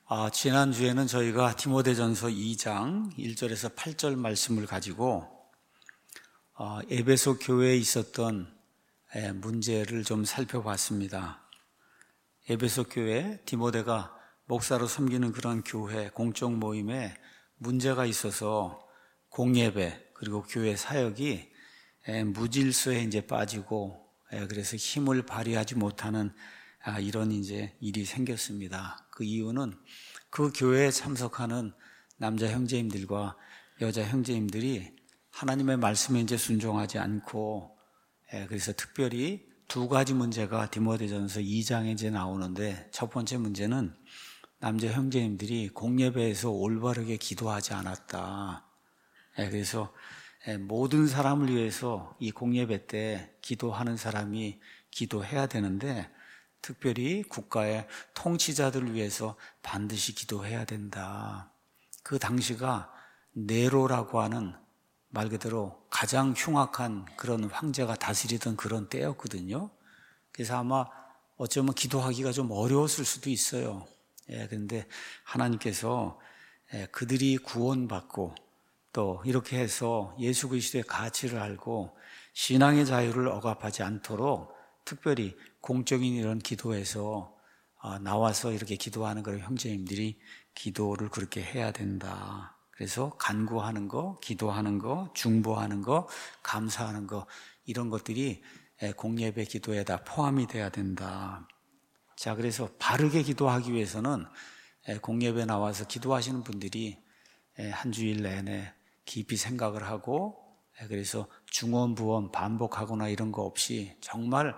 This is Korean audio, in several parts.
지난주에는 저희가 디모데전서 2장 1절에서 8절 말씀을 가지고 에베소 교회에 있었던 문제를 좀 살펴봤습니다. 에베소 교회, 디모데가 목사로 섬기는 그런 교회, 공적 모임에 문제가 있어서 공예배 그리고 교회 사역이 무질서에 이제 빠지고 그래서 힘을 발휘하지 못하는 이런 이제 일이 생겼습니다. 그 이유는 그 교회에 참석하는 남자 형제님들과 여자 형제님들이 하나님의 말씀에 이제 순종하지 않고 그래서 특별히 두 가지 문제가 디모데전서 2장에 이제 나오는데 첫 번째 문제는 남자 형제님들이 공예배에서 올바르게 기도하지 않았다. 그래서 모든 사람을 위해서 이 공예배 때 기도하는 사람이 기도해야 되는데 특별히 국가의 통치자들을 위해서 반드시 기도해야 된다. 그 당시가 네로라고 하는 말 그대로 가장 흉악한 그런 황제가 다스리던 그런 때였거든요. 그래서 아마 어쩌면 기도하기가 좀 어려웠을 수도 있어요. 그런데 하나님께서 그들이 구원받고 또 이렇게 해서 예수 그리스도의 가치를 알고 신앙의 자유를 억압하지 않도록 특별히 공적인 이런 기도에서 나와서 이렇게 기도하는 그런 형제님들이 기도를 그렇게 해야 된다. 그래서 간구하는 거, 기도하는 거, 중보하는 거, 감사하는 거 이런 것들이 공예배 기도에 다 포함이 돼야 된다. 자, 그래서 바르게 기도하기 위해서는 공예배 나와서 기도하시는 분들이 한 주일 내내 깊이 생각을 하고 그래서 중언부언 반복하거나 이런 거 없이 정말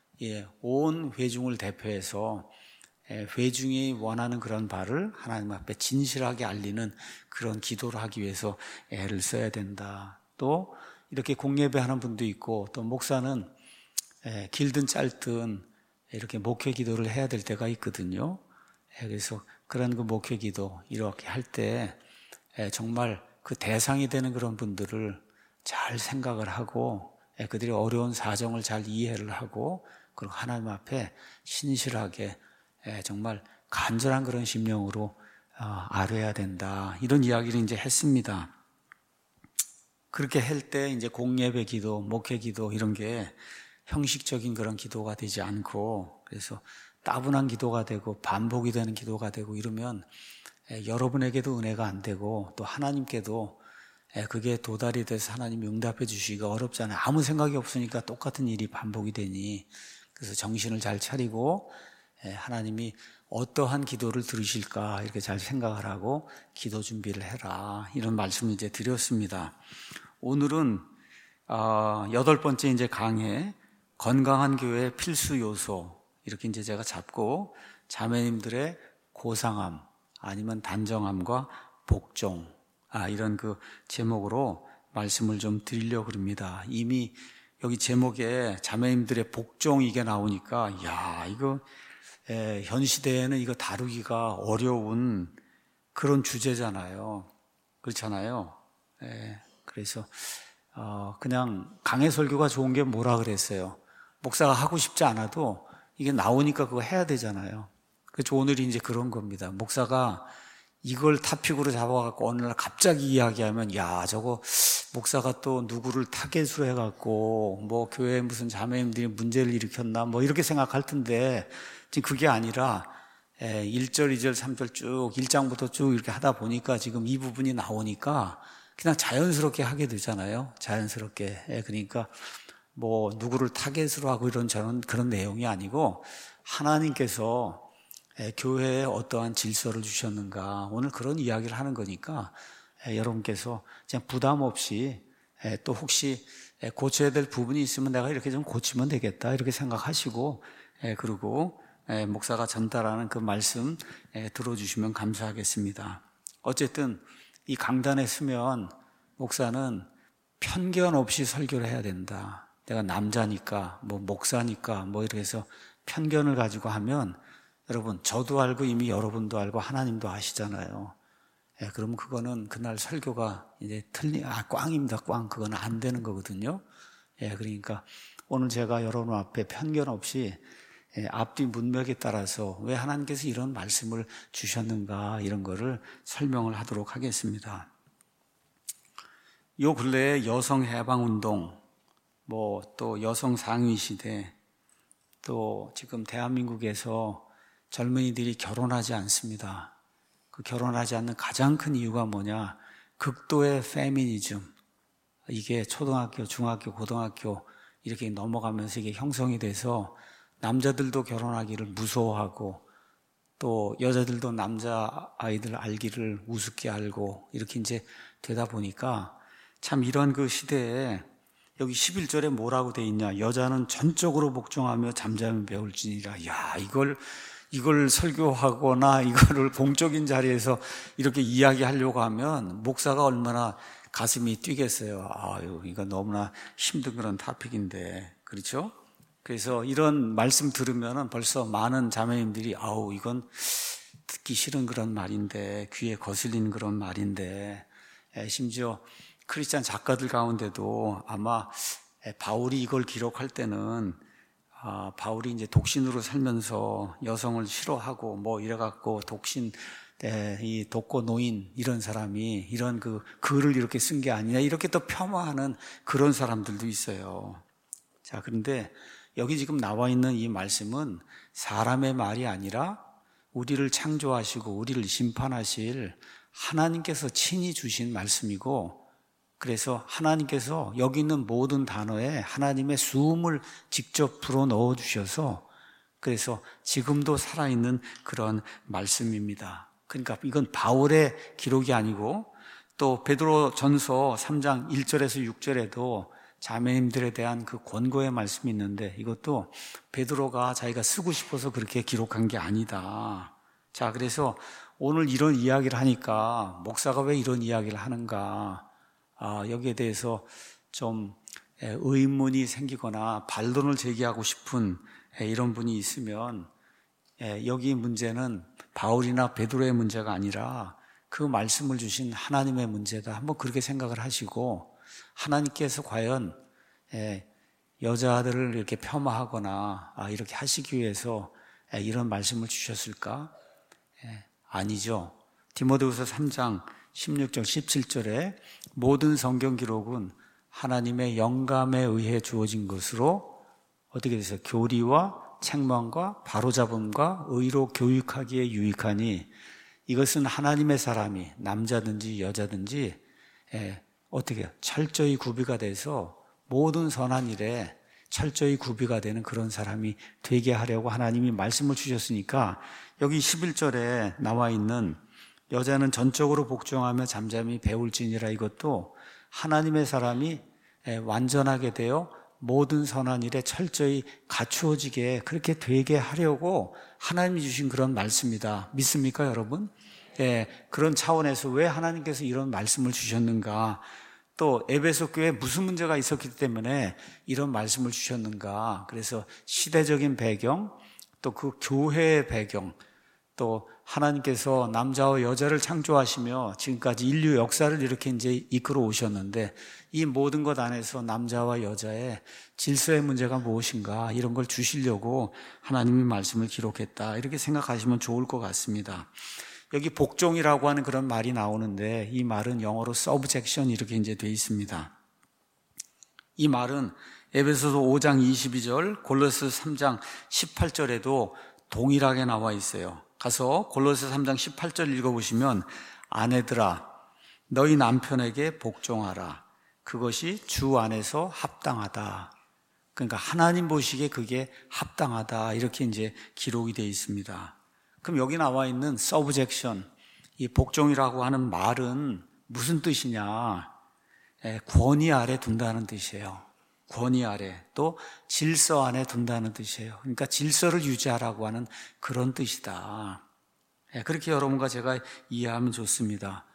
온 회중을 대표해서 회중이 원하는 그런 바를 하나님 앞에 진실하게 알리는 그런 기도를 하기 위해서 애를 써야 된다. 또 이렇게 공예배하는 분도 있고 또 목사는 길든 짧든 이렇게 목회 기도를 해야 될 때가 있거든요. 그래서 그런 그 목회 기도 이렇게 할 때 정말 그 대상이 되는 그런 분들을 잘 생각을 하고 그들의 어려운 사정을 잘 이해를 하고 그리고 하나님 앞에 신실하게 정말 간절한 그런 심령으로 아뢰야 된다. 이런 이야기를 이제 했습니다. 그렇게 할 때 이제 공예배 기도, 목회 기도 이런 게 형식적인 그런 기도가 되지 않고 그래서 따분한 기도가 되고 반복이 되는 기도가 되고 이러면 여러분에게도 은혜가 안 되고 또 하나님께도 그게 도달이 돼서 하나님이 응답해 주시기가 어렵잖아요. 아무 생각이 없으니까 똑같은 일이 반복이 되니 그래서 정신을 잘 차리고 하나님이 어떠한 기도를 들으실까 이렇게 잘 생각을 하고 기도 준비를 해라 이런 말씀을 이제 드렸습니다. 오늘은 8번째 이제 강해 건강한 교회의 필수 요소 이렇게 이제 제가 잡고 자매님들의 고상함 아니면 단정함과 복종 이런 그 제목으로 말씀을 좀 드리려고 합니다. 이미 여기 제목에 자매님들의 복종 이게 나오니까 이거 현 시대에는 이거 다루기가 어려운 그런 주제잖아요. 그렇잖아요. 그래서 그냥 강해 설교가 좋은 게 뭐라 그랬어요. 목사가 하고 싶지 않아도 이게 나오니까 그거 해야 되잖아요. 그래서 오늘이 이제 그런 겁니다. 목사가 이걸 타픽으로 잡아갖고 어느 날 갑자기 이야기하면 저거 목사가 또 누구를 타겟으로 해갖고 뭐 교회에 무슨 자매님들이 문제를 일으켰나 뭐 이렇게 생각할 텐데 지금 그게 아니라 1절, 2절, 3절 쭉 1장부터 쭉 이렇게 하다 보니까 지금 이 부분이 나오니까 그냥 자연스럽게 하게 되잖아요. 자연스럽게. 그러니까 뭐 누구를 타겟으로 하고 이런 저는 그런 내용이 아니고 하나님께서 교회에 어떠한 질서를 주셨는가 오늘 그런 이야기를 하는 거니까 여러분께서 그냥 부담 없이 또 혹시 고쳐야 될 부분이 있으면 내가 이렇게 좀 고치면 되겠다 이렇게 생각하시고 그리고 목사가 전달하는 그 말씀 들어주시면 감사하겠습니다. 어쨌든 이 강단에 서면 목사는 편견 없이 설교를 해야 된다. 내가 남자니까 뭐 목사니까 뭐 이렇게 해서 편견을 가지고 하면 여러분 저도 알고 이미 여러분도 알고 하나님도 아시잖아요. 그러면 그거는 그날 설교가 이제 꽝입니다. 꽝. 그거는 안 되는 거거든요. 그러니까 오늘 제가 여러분 앞에 편견 없이 앞뒤 문맥에 따라서 왜 하나님께서 이런 말씀을 주셨는가 이런 거를 설명을 하도록 하겠습니다. 요 근래에 여성 해방 운동, 또 여성 상위 시대, 또 지금 대한민국에서 젊은이들이 결혼하지 않습니다. 그 결혼하지 않는 가장 큰 이유가 뭐냐? 극도의 페미니즘. 이게 초등학교, 중학교, 고등학교 이렇게 넘어가면서 이게 형성이 돼서 남자들도 결혼하기를 무서워하고 또 여자들도 남자아이들 알기를 우습게 알고 이렇게 이제 되다 보니까 참 이런 그 시대에 여기 11절에 뭐라고 돼 있냐? 여자는 전적으로 복종하며 잠잠히 배울지니라. 야, 이걸 설교하거나 이거를 공적인 자리에서 이렇게 이야기하려고 하면 목사가 얼마나 가슴이 뛰겠어요. 아유, 이거 너무나 힘든 그런 토픽인데. 그렇죠? 그래서 이런 말씀 들으면 벌써 많은 자매님들이 이건 듣기 싫은 그런 말인데, 귀에 거슬리는 그런 말인데, 심지어 크리스찬 작가들 가운데도 아마 바울이 이걸 기록할 때는 바울이 이제 독신으로 살면서 여성을 싫어하고 이래갖고 이 독거 노인 이런 사람이 이런 그 글을 이렇게 쓴 게 아니냐 이렇게 또 폄하하는 그런 사람들도 있어요. 자, 그런데 여기 지금 나와 있는 이 말씀은 사람의 말이 아니라 우리를 창조하시고 우리를 심판하실 하나님께서 친히 주신 말씀이고, 그래서 하나님께서 여기 있는 모든 단어에 하나님의 수음을 직접 불어 넣어 주셔서 그래서 지금도 살아있는 그런 말씀입니다. 그러니까 이건 바울의 기록이 아니고 또 베드로 전서 3장 1절에서 6절에도 자매님들에 대한 그 권고의 말씀이 있는데 이것도 베드로가 자기가 쓰고 싶어서 그렇게 기록한 게 아니다. 자, 그래서 오늘 이런 이야기를 하니까 목사가 왜 이런 이야기를 하는가? 여기에 대해서 좀 의문이 생기거나 반론을 제기하고 싶은 이런 분이 있으면 여기 문제는 바울이나 베드로의 문제가 아니라 그 말씀을 주신 하나님의 문제다. 한번 그렇게 생각을 하시고 하나님께서 과연 여자들을 이렇게 폄하하거나 이렇게 하시기 위해서 이런 말씀을 주셨을까? 아니죠. 디모데후서 3장 16절 17절에 모든 성경 기록은 하나님의 영감에 의해 주어진 것으로 어떻게 돼서 교리와 책망과 바로잡음과 의로 교육하기에 유익하니 이것은 하나님의 사람이 남자든지 여자든지 어떻게 철저히 구비가 돼서 모든 선한 일에 철저히 구비가 되는 그런 사람이 되게 하려고 하나님이 말씀을 주셨으니까 여기 11절에 나와 있는 여자는 전적으로 복종하며 잠잠히 배울지니라 이것도 하나님의 사람이 완전하게 되어 모든 선한 일에 철저히 갖추어지게 그렇게 되게 하려고 하나님이 주신 그런 말씀이다. 믿습니까, 여러분? 그런 차원에서 왜 하나님께서 이런 말씀을 주셨는가? 또 에베소 교회에 무슨 문제가 있었기 때문에 이런 말씀을 주셨는가? 그래서 시대적인 배경, 또 그 교회의 배경, 또 하나님께서 남자와 여자를 창조하시며 지금까지 인류 역사를 이렇게 이제 이끌어 오셨는데 이 모든 것 안에서 남자와 여자의 질서의 문제가 무엇인가 이런 걸 주시려고 하나님이 말씀을 기록했다. 이렇게 생각하시면 좋을 것 같습니다. 여기 복종이라고 하는 그런 말이 나오는데 이 말은 영어로 subjection 이렇게 이제 되어 있습니다. 이 말은 에베소서 5장 22절, 골로새 3장 18절에도 동일하게 나와 있어요. 가서 골로새 3장 18절 읽어보시면 아내들아 너희 남편에게 복종하라. 그것이 주 안에서 합당하다. 그러니까 하나님 보시기에 그게 합당하다. 이렇게 이제 기록이 되어 있습니다. 그럼 여기 나와 있는 subjection, 이 복종이라고 하는 말은 무슨 뜻이냐? 권위 아래 둔다는 뜻이에요. 권위 아래, 또 질서 안에 둔다는 뜻이에요. 그러니까 질서를 유지하라고 하는 그런 뜻이다. 그렇게 여러분과 제가 이해하면 좋습니다.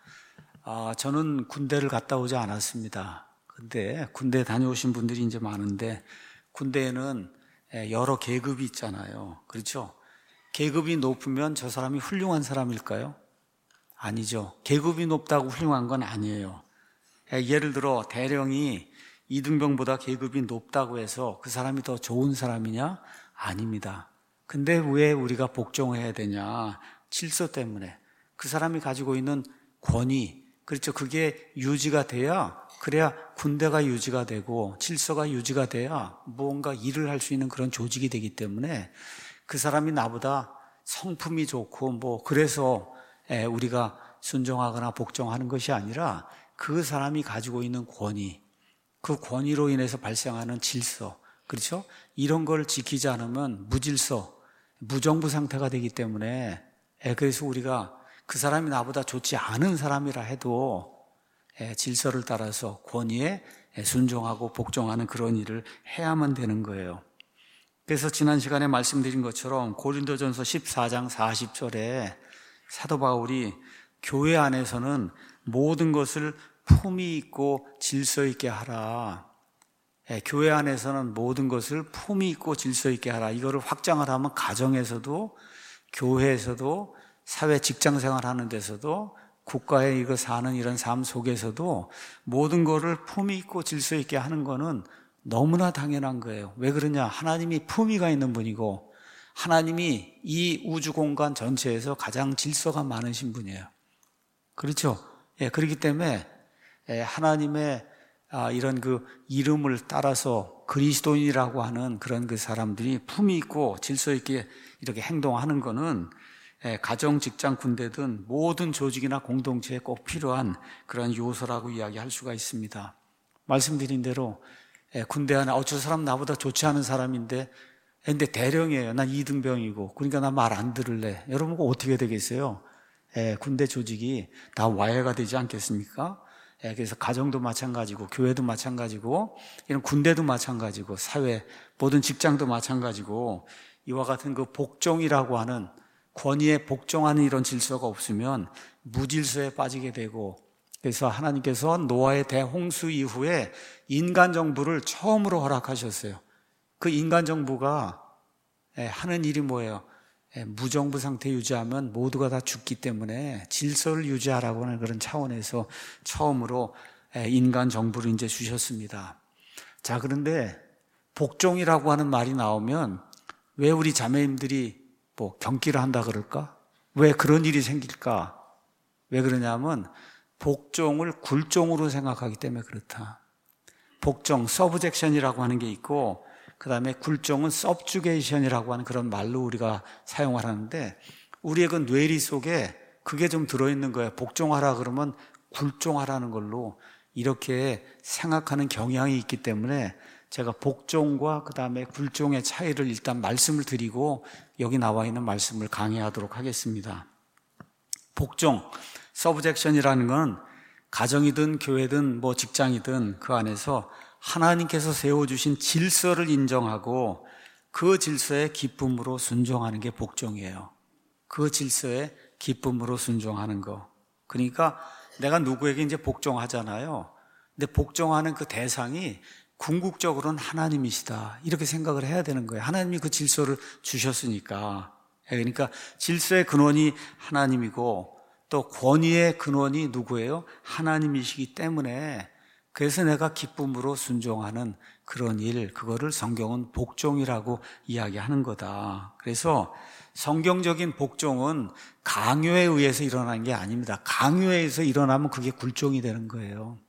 저는 군대를 갔다 오지 않았습니다. 근데 군대 다녀오신 분들이 이제 많은데 군대에는 여러 계급이 있잖아요. 그렇죠? 계급이 높으면 저 사람이 훌륭한 사람일까요? 아니죠. 계급이 높다고 훌륭한 건 아니에요. 예를 들어 대령이 이등병보다 계급이 높다고 해서 그 사람이 더 좋은 사람이냐? 아닙니다. 근데 왜 우리가 복종해야 되냐? 질서 때문에. 그 사람이 가지고 있는 권위, 그렇죠. 그게 유지가 그래야 군대가 유지가 되고 질서가 유지가 돼야 무언가 일을 할 수 있는 그런 조직이 되기 때문에 그 사람이 나보다 성품이 좋고 그래서 우리가 순종하거나 복종하는 것이 아니라 그 사람이 가지고 있는 권위, 그 권위로 인해서 발생하는 질서, 그렇죠? 이런 걸 지키지 않으면 무질서, 무정부 상태가 되기 때문에 그래서 우리가 그 사람이 나보다 좋지 않은 사람이라 해도 질서를 따라서 권위에 순종하고 복종하는 그런 일을 해야만 되는 거예요. 그래서 지난 시간에 말씀드린 것처럼 고린도전서 14장 40절에 사도 바울이 교회 안에서는 모든 것을 품위 있고 질서 있게 하라. 교회 안에서는 모든 것을 품위 있고 질서 있게 하라. 이거를 확장을 하면 가정에서도 교회에서도 사회 직장 생활하는 데서도 국가에 이거 사는 이런 삶 속에서도 모든 것을 품위 있고 질서 있게 하는 거는 너무나 당연한 거예요. 왜 그러냐? 하나님이 품위가 있는 분이고 하나님이 이 우주 공간 전체에서 가장 질서가 많으신 분이에요. 그렇죠? 그렇기 때문에 하나님의 이런 그 이름을 따라서 그리스도인이라고 하는 그런 그 사람들이 품위 있고 질서 있게 이렇게 행동하는 거는 가정, 직장, 군대든 모든 조직이나 공동체에 꼭 필요한 그런 요소라고 이야기할 수가 있습니다. 말씀드린 대로 군대 안에 저 사람 나보다 좋지 않은 사람인데 근데 대령이에요. 난 2등병이고 그러니까 나 말 안 들을래. 여러분 어떻게 되겠어요? 군대 조직이 다 와해가 되지 않겠습니까? 그래서 가정도 마찬가지고 교회도 마찬가지고 이런 군대도 마찬가지고 사회 모든 직장도 마찬가지고 이와 같은 그 복종이라고 하는 권위에 복종하는 이런 질서가 없으면 무질서에 빠지게 되고 그래서 하나님께서 노아의 대홍수 이후에 인간 정부를 처음으로 허락하셨어요. 그 인간 정부가 하는 일이 뭐예요? 무정부 상태 유지하면 모두가 다 죽기 때문에 질서를 유지하라고 하는 그런 차원에서 처음으로 인간 정부를 이제 주셨습니다. 자, 그런데 복종이라고 하는 말이 나오면 왜 우리 자매님들이 경기를 한다 그럴까? 왜 그런 일이 생길까? 왜 그러냐면 복종을 굴종으로 생각하기 때문에 그렇다. 복종, 서브젝션이라고 하는 게 있고 그 다음에 굴종은 서브주게이션이라고 하는 그런 말로 우리가 사용을 하는데 우리의 그 뇌리 속에 그게 좀 들어있는 거예요. 복종하라 그러면 굴종하라는 걸로 이렇게 생각하는 경향이 있기 때문에 제가 복종과 그 다음에 굴종의 차이를 일단 말씀을 드리고 여기 나와 있는 말씀을 강의하도록 하겠습니다. 복종, 서브젝션이라는 건 가정이든 교회든 직장이든 그 안에서 하나님께서 세워주신 질서를 인정하고 그 질서에 기쁨으로 순종하는 게 복종이에요. 그 질서에 기쁨으로 순종하는 거. 그러니까 내가 누구에게 이제 복종하잖아요. 근데 복종하는 그 대상이 궁극적으로는 하나님이시다. 이렇게 생각을 해야 되는 거예요. 하나님이 그 질서를 주셨으니까. 그러니까 질서의 근원이 하나님이고 또 권위의 근원이 누구예요? 하나님이시기 때문에 그래서 내가 기쁨으로 순종하는 그런 일, 그거를 성경은 복종이라고 이야기하는 거다. 그래서 성경적인 복종은 강요에 의해서 일어나는 게 아닙니다. 강요에 의해서 일어나면 그게 굴종이 되는 거예요.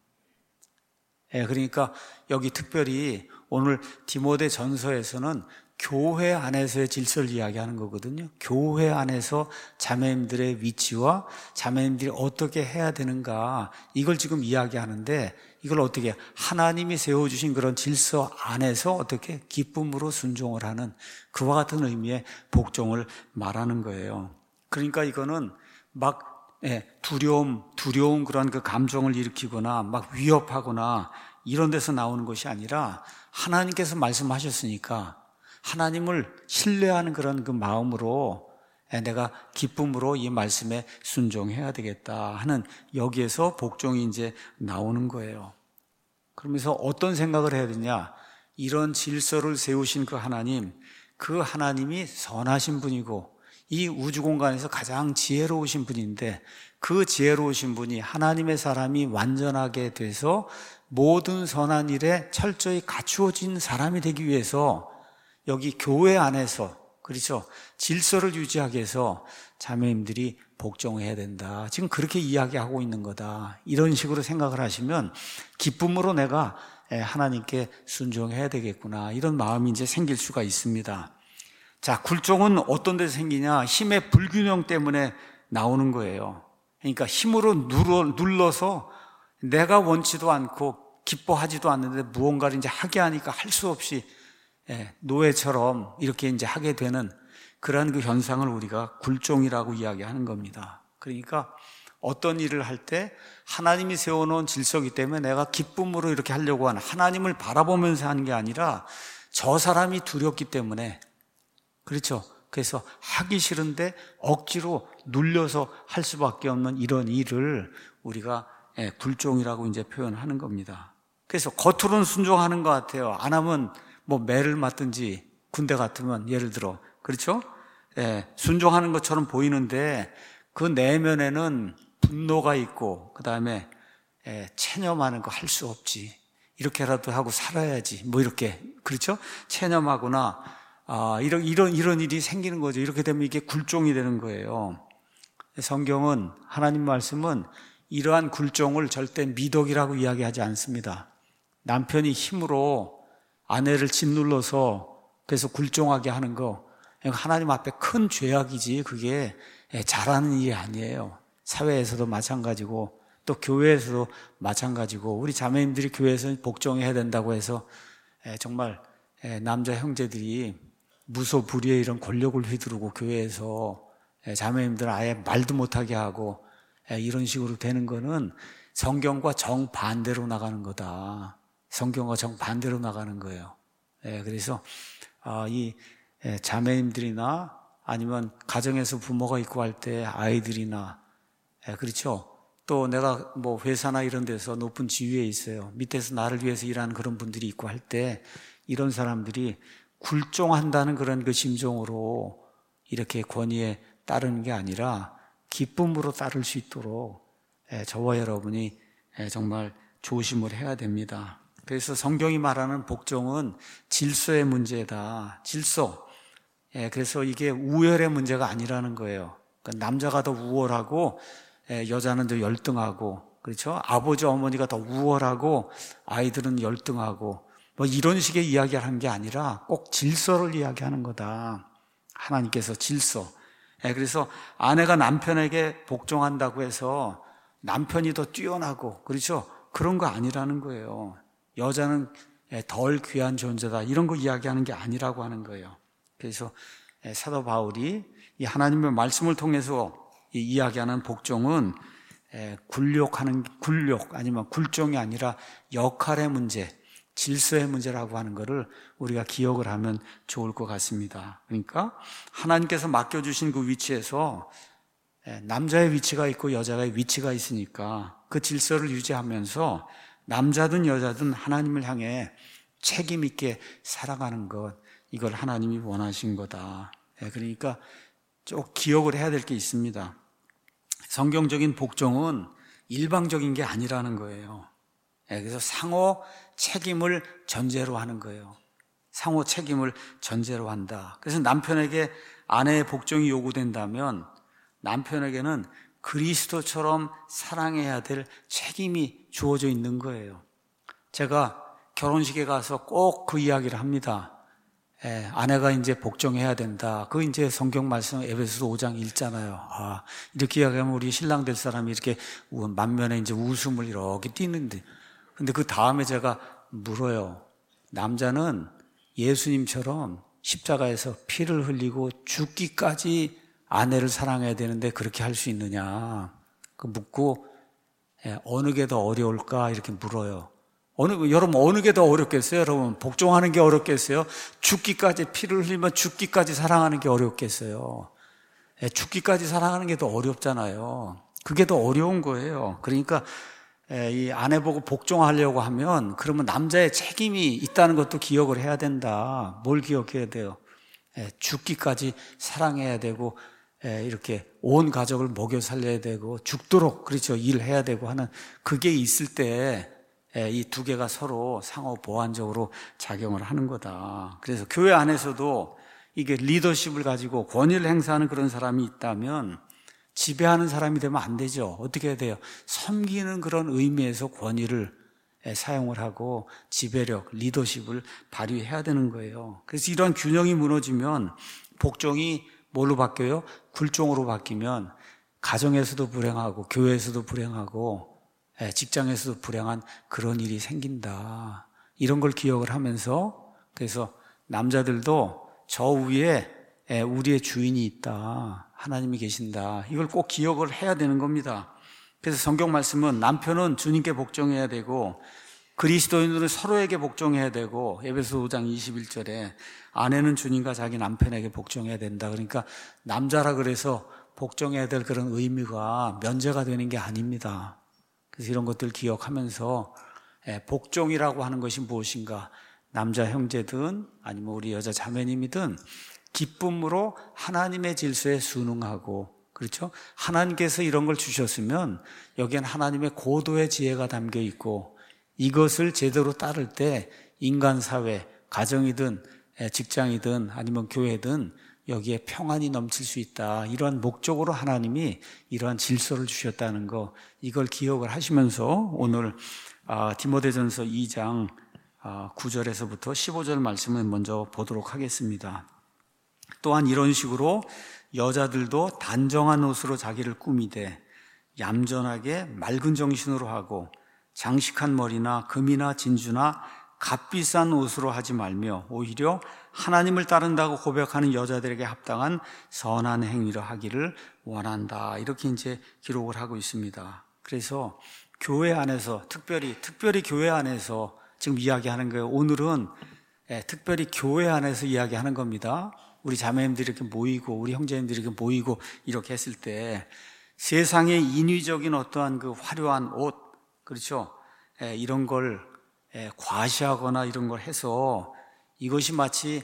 그러니까 여기 특별히 오늘 디모데 전서에서는 교회 안에서의 질서를 이야기하는 거거든요. 교회 안에서 자매님들의 위치와 자매님들이 어떻게 해야 되는가 이걸 지금 이야기하는데 이걸 어떻게 하나님이 세워주신 그런 질서 안에서 어떻게 기쁨으로 순종을 하는 그와 같은 의미의 복종을 말하는 거예요. 그러니까 이거는 막 두려움 그런 그 감정을 일으키거나 막 위협하거나 이런 데서 나오는 것이 아니라 하나님께서 말씀하셨으니까 하나님을 신뢰하는 그런 그 마음으로 내가 기쁨으로 이 말씀에 순종해야 되겠다 하는 여기에서 복종이 이제 나오는 거예요. 그러면서 어떤 생각을 해야 되냐? 이런 질서를 세우신 그 하나님이 선하신 분이고 이 우주 공간에서 가장 지혜로우신 분인데 그 지혜로우신 분이 하나님의 사람이 완전하게 돼서 모든 선한 일에 철저히 갖추어진 사람이 되기 위해서 여기 교회 안에서 그렇죠? 질서를 유지하기 위해서 자매님들이 복종해야 된다. 지금 그렇게 이야기하고 있는 거다. 이런 식으로 생각을 하시면 기쁨으로 내가 하나님께 순종해야 되겠구나. 이런 마음이 이제 생길 수가 있습니다. 자, 굴종은 어떤 데서 생기냐? 힘의 불균형 때문에 나오는 거예요. 그러니까 힘으로 눌러서 내가 원치도 않고 기뻐하지도 않는데 무언가를 이제 하게 하니까 할 수 없이 노예처럼 이렇게 이제 하게 되는 그러한 그 현상을 우리가 굴종이라고 이야기하는 겁니다. 그러니까 어떤 일을 할 때 하나님이 세워놓은 질서이기 때문에 내가 기쁨으로 이렇게 하려고 하는, 하나님을 바라보면서 하는 게 아니라 저 사람이 두렵기 때문에, 그렇죠? 그래서 하기 싫은데 억지로 눌려서 할 수밖에 없는 이런 일을 우리가 굴종이라고 이제 표현하는 겁니다. 그래서 겉으로는 순종하는 것 같아요. 안 하면 뭐 매를 맞든지, 군대 같으면 예를 들어, 그렇죠? 순종하는 것처럼 보이는데 그 내면에는 분노가 있고, 그 다음에 체념하는 거 할 수 없지, 이렇게라도 하고 살아야지, 뭐 이렇게, 그렇죠? 체념하거나 이런 일이 생기는 거죠. 이렇게 되면 이게 굴종이 되는 거예요. 성경은, 하나님 말씀은 이러한 굴종을 절대 미덕이라고 이야기하지 않습니다. 남편이 힘으로 아내를 짓눌러서 그래서 굴종하게 하는 거, 하나님 앞에 큰 죄악이지 그게 잘하는 일이 아니에요. 사회에서도 마찬가지고 또 교회에서도 마찬가지고, 우리 자매님들이 교회에서 복종해야 된다고 해서 정말 남자 형제들이 무소불위의 이런 권력을 휘두르고 교회에서 자매님들 아예 말도 못하게 하고 이런 식으로 되는 거는 성경과 정반대로 나가는 거다. 성경과 정반대로 나가는 거예요. 그래서 이 자매님들이나 아니면 가정에서 부모가 있고 할 때 아이들이나, 그렇죠? 또 내가 뭐 회사나 이런 데서 높은 지위에 있어요. 밑에서 나를 위해서 일하는 그런 분들이 있고 할 때 이런 사람들이 굴종한다는 그런 그 심정으로 이렇게 권위에 따르는 게 아니라 기쁨으로 따를 수 있도록 저와 여러분이 정말 조심을 해야 됩니다. 그래서 성경이 말하는 복종은 질서의 문제다. 질서. 그래서 이게 우열의 문제가 아니라는 거예요. 그러니까 남자가 더 우월하고 여자는 더 열등하고, 그렇죠? 아버지 어머니가 더 우월하고 아이들은 열등하고, 뭐 이런 식의 이야기를 하는 게 아니라 꼭 질서를 이야기하는 거다. 하나님께서 질서. 그래서 아내가 남편에게 복종한다고 해서 남편이 더 뛰어나고, 그렇죠? 그런 거 아니라는 거예요. 여자는 덜 귀한 존재다, 이런 거 이야기하는 게 아니라고 하는 거예요. 그래서 사도 바울이 이 하나님의 말씀을 통해서 이야기하는 복종은 굴욕 아니면 굴종이 아니라 역할의 문제, 질서의 문제라고 하는 것을 우리가 기억을 하면 좋을 것 같습니다. 그러니까 하나님께서 맡겨주신 그 위치에서 남자의 위치가 있고 여자의 위치가 있으니까 그 질서를 유지하면서 남자든 여자든 하나님을 향해 책임 있게 살아가는 것, 이걸 하나님이 원하신 거다. 그러니까 꼭 기억을 해야 될 게 있습니다. 성경적인 복종은 일방적인 게 아니라는 거예요. 그래서 상호 책임을 전제로 하는 거예요. 상호 책임을 전제로 한다. 그래서 남편에게 아내의 복종이 요구된다면 남편에게는 그리스도처럼 사랑해야 될 책임이 주어져 있는 거예요. 제가 결혼식에 가서 꼭 그 이야기를 합니다. 아내가 이제 복종해야 된다. 그 이제 성경 말씀 에베소서 5장 읽잖아요. 이렇게 이야기하면 우리 신랑 될 사람이 이렇게 만면에 이제 웃음을 이렇게 띠는데, 근데 그 다음에 제가 물어요. 남자는 예수님처럼 십자가에서 피를 흘리고 죽기까지 아내를 사랑해야 되는데 그렇게 할 수 있느냐? 그 묻고 어느 게 더 어려울까? 이렇게 물어요. 여러분 어느 게 더 어렵겠어요? 여러분 복종하는 게 어렵겠어요? 죽기까지 피를 흘리면 죽기까지 사랑하는 게 어렵겠어요? 죽기까지 사랑하는 게 더 어렵잖아요. 그게 더 어려운 거예요. 그러니까 이 아내 보고 복종하려고 하면 그러면 남자의 책임이 있다는 것도 기억을 해야 된다. 뭘 기억해야 돼요? 죽기까지 사랑해야 되고 이렇게 온 가족을 먹여 살려야 되고 죽도록, 그렇죠, 일해야 되고 하는 그게 있을 때 이 두 개가 서로 상호 보완적으로 작용을 하는 거다. 그래서 교회 안에서도 이게 리더십을 가지고 권위를 행사하는 그런 사람이 있다면 지배하는 사람이 되면 안 되죠. 어떻게 해야 돼요? 섬기는 그런 의미에서 권위를 사용을 하고 지배력, 리더십을 발휘해야 되는 거예요. 그래서 이런 균형이 무너지면 복종이 뭘로 바뀌어요? 굴종으로 바뀌면 가정에서도 불행하고 교회에서도 불행하고 직장에서도 불행한 그런 일이 생긴다. 이런 걸 기억을 하면서 그래서 남자들도 저 위에 우리의 주인이 있다. 하나님이 계신다. 이걸 꼭 기억을 해야 되는 겁니다. 그래서 성경 말씀은 남편은 주님께 복종해야 되고 그리스도인들은 서로에게 복종해야 되고 에베소 5장 21절에 아내는 주님과 자기 남편에게 복종해야 된다. 그러니까 남자라 그래서 복종해야 될 그런 의미가 면제가 되는 게 아닙니다. 그래서 이런 것들 기억하면서 복종이라고 하는 것이 무엇인가? 남자 형제든 아니면 우리 여자 자매님이든 기쁨으로 하나님의 질서에 순응하고 그렇죠? 하나님께서 이런 걸 주셨으면 여기엔 하나님의 고도의 지혜가 담겨 있고 이것을 제대로 따를 때 인간 사회, 가정이든 직장이든 아니면 교회든 여기에 평안이 넘칠 수 있다. 이러한 목적으로 하나님이 이러한 질서를 주셨다는 거 이걸 기억을 하시면서 오늘 디모데전서 2장 9절에서부터 15절 말씀을 먼저 보도록 하겠습니다. 또한 이런 식으로 여자들도 단정한 옷으로 자기를 꾸미되 얌전하게 맑은 정신으로 하고 장식한 머리나 금이나 진주나 값비싼 옷으로 하지 말며 오히려 하나님을 따른다고 고백하는 여자들에게 합당한 선한 행위를 하기를 원한다. 이렇게 이제 기록을 하고 있습니다. 그래서 교회 안에서 특별히 교회 안에서 지금 이야기하는 거예요. 오늘은 특별히 교회 안에서 이야기하는 겁니다. 우리 자매님들이 이렇게 모이고 우리 형제님들이 이렇게 모이고 이렇게 했을 때 세상의 인위적인 어떠한 그 화려한 옷 그렇죠? 이런 걸 과시하거나 이런 걸 해서 이것이 마치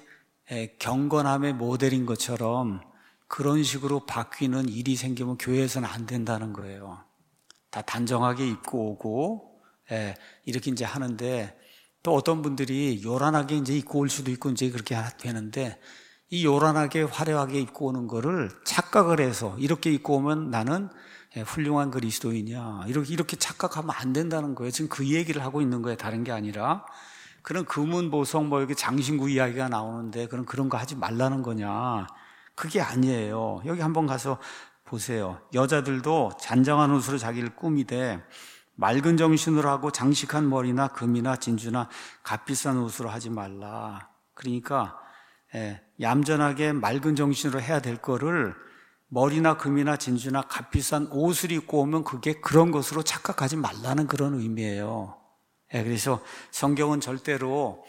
경건함의 모델인 것처럼 그런 식으로 바뀌는 일이 생기면 교회에서는 안 된다는 거예요. 다 단정하게 입고 오고 이렇게 이제 하는데 또 어떤 분들이 요란하게 이제 입고 올 수도 있고 이제 그렇게 되는데 이 요란하게 화려하게 입고 오는 거를 착각을 해서 이렇게 입고 오면 나는 훌륭한 그리스도인이야. 이렇게 착각하면 안 된다는 거예요. 지금 그 얘기를 하고 있는 거예요. 다른 게 아니라. 그런 금은보석 뭐 이렇게 장신구 이야기가 나오는데 그런 거 하지 말라는 거냐. 그게 아니에요. 여기 한번 가서 보세요. 여자들도 잔정한 옷으로 자기를 꾸미되 맑은 정신으로 하고 장식한 머리나 금이나 진주나 값비싼 옷으로 하지 말라. 그러니까 얌전하게 맑은 정신으로 해야 될 거를 머리나 금이나 진주나 값비싼 옷을 입고 오면 그게 그런 것으로 착각하지 말라는 그런 의미예요. 그래서 성경은 절대로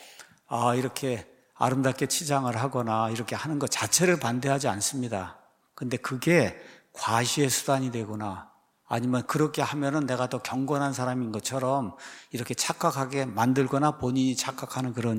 이렇게 아름답게 치장을 하거나 이렇게 하는 것 자체를 반대하지 않습니다. 근데 그게 과시의 수단이 되거나 아니면 그렇게 하면은 내가 더 경건한 사람인 것처럼 이렇게 착각하게 만들거나 본인이 착각하는 그런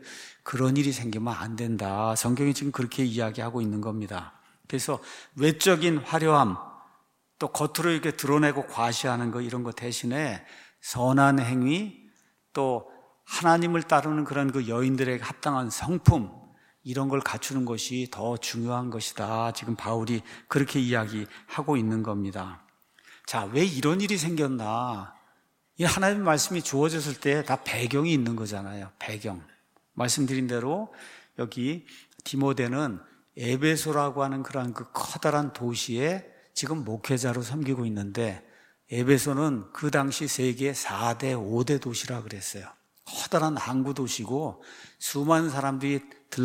일이 생기면 안 된다. 성경이 지금 그렇게 이야기하고 있는 겁니다. 그래서 외적인 화려함, 또 겉으로 이렇게 드러내고 과시하는 거 이런 거 대신에 선한 행위, 또 하나님을 따르는 그런 그 여인들에게 합당한 성품 이런 걸 갖추는 것이 더 중요한 것이다. 지금 바울이 그렇게 이야기하고 있는 겁니다. 자, 왜 이런 일이 생겼나? 이 하나님의 말씀이 주어졌을 때 다 배경이 있는 거잖아요. 배경. 말씀드린 대로 여기 디모데는 에베소라고 하는 그런 그 커다란 도시에 지금 목회자로 섬기고 있는데 에베소는 그 당시 세계 4대, 5대 도시라 그랬어요. 커다란 항구 도시고 수많은 사람들이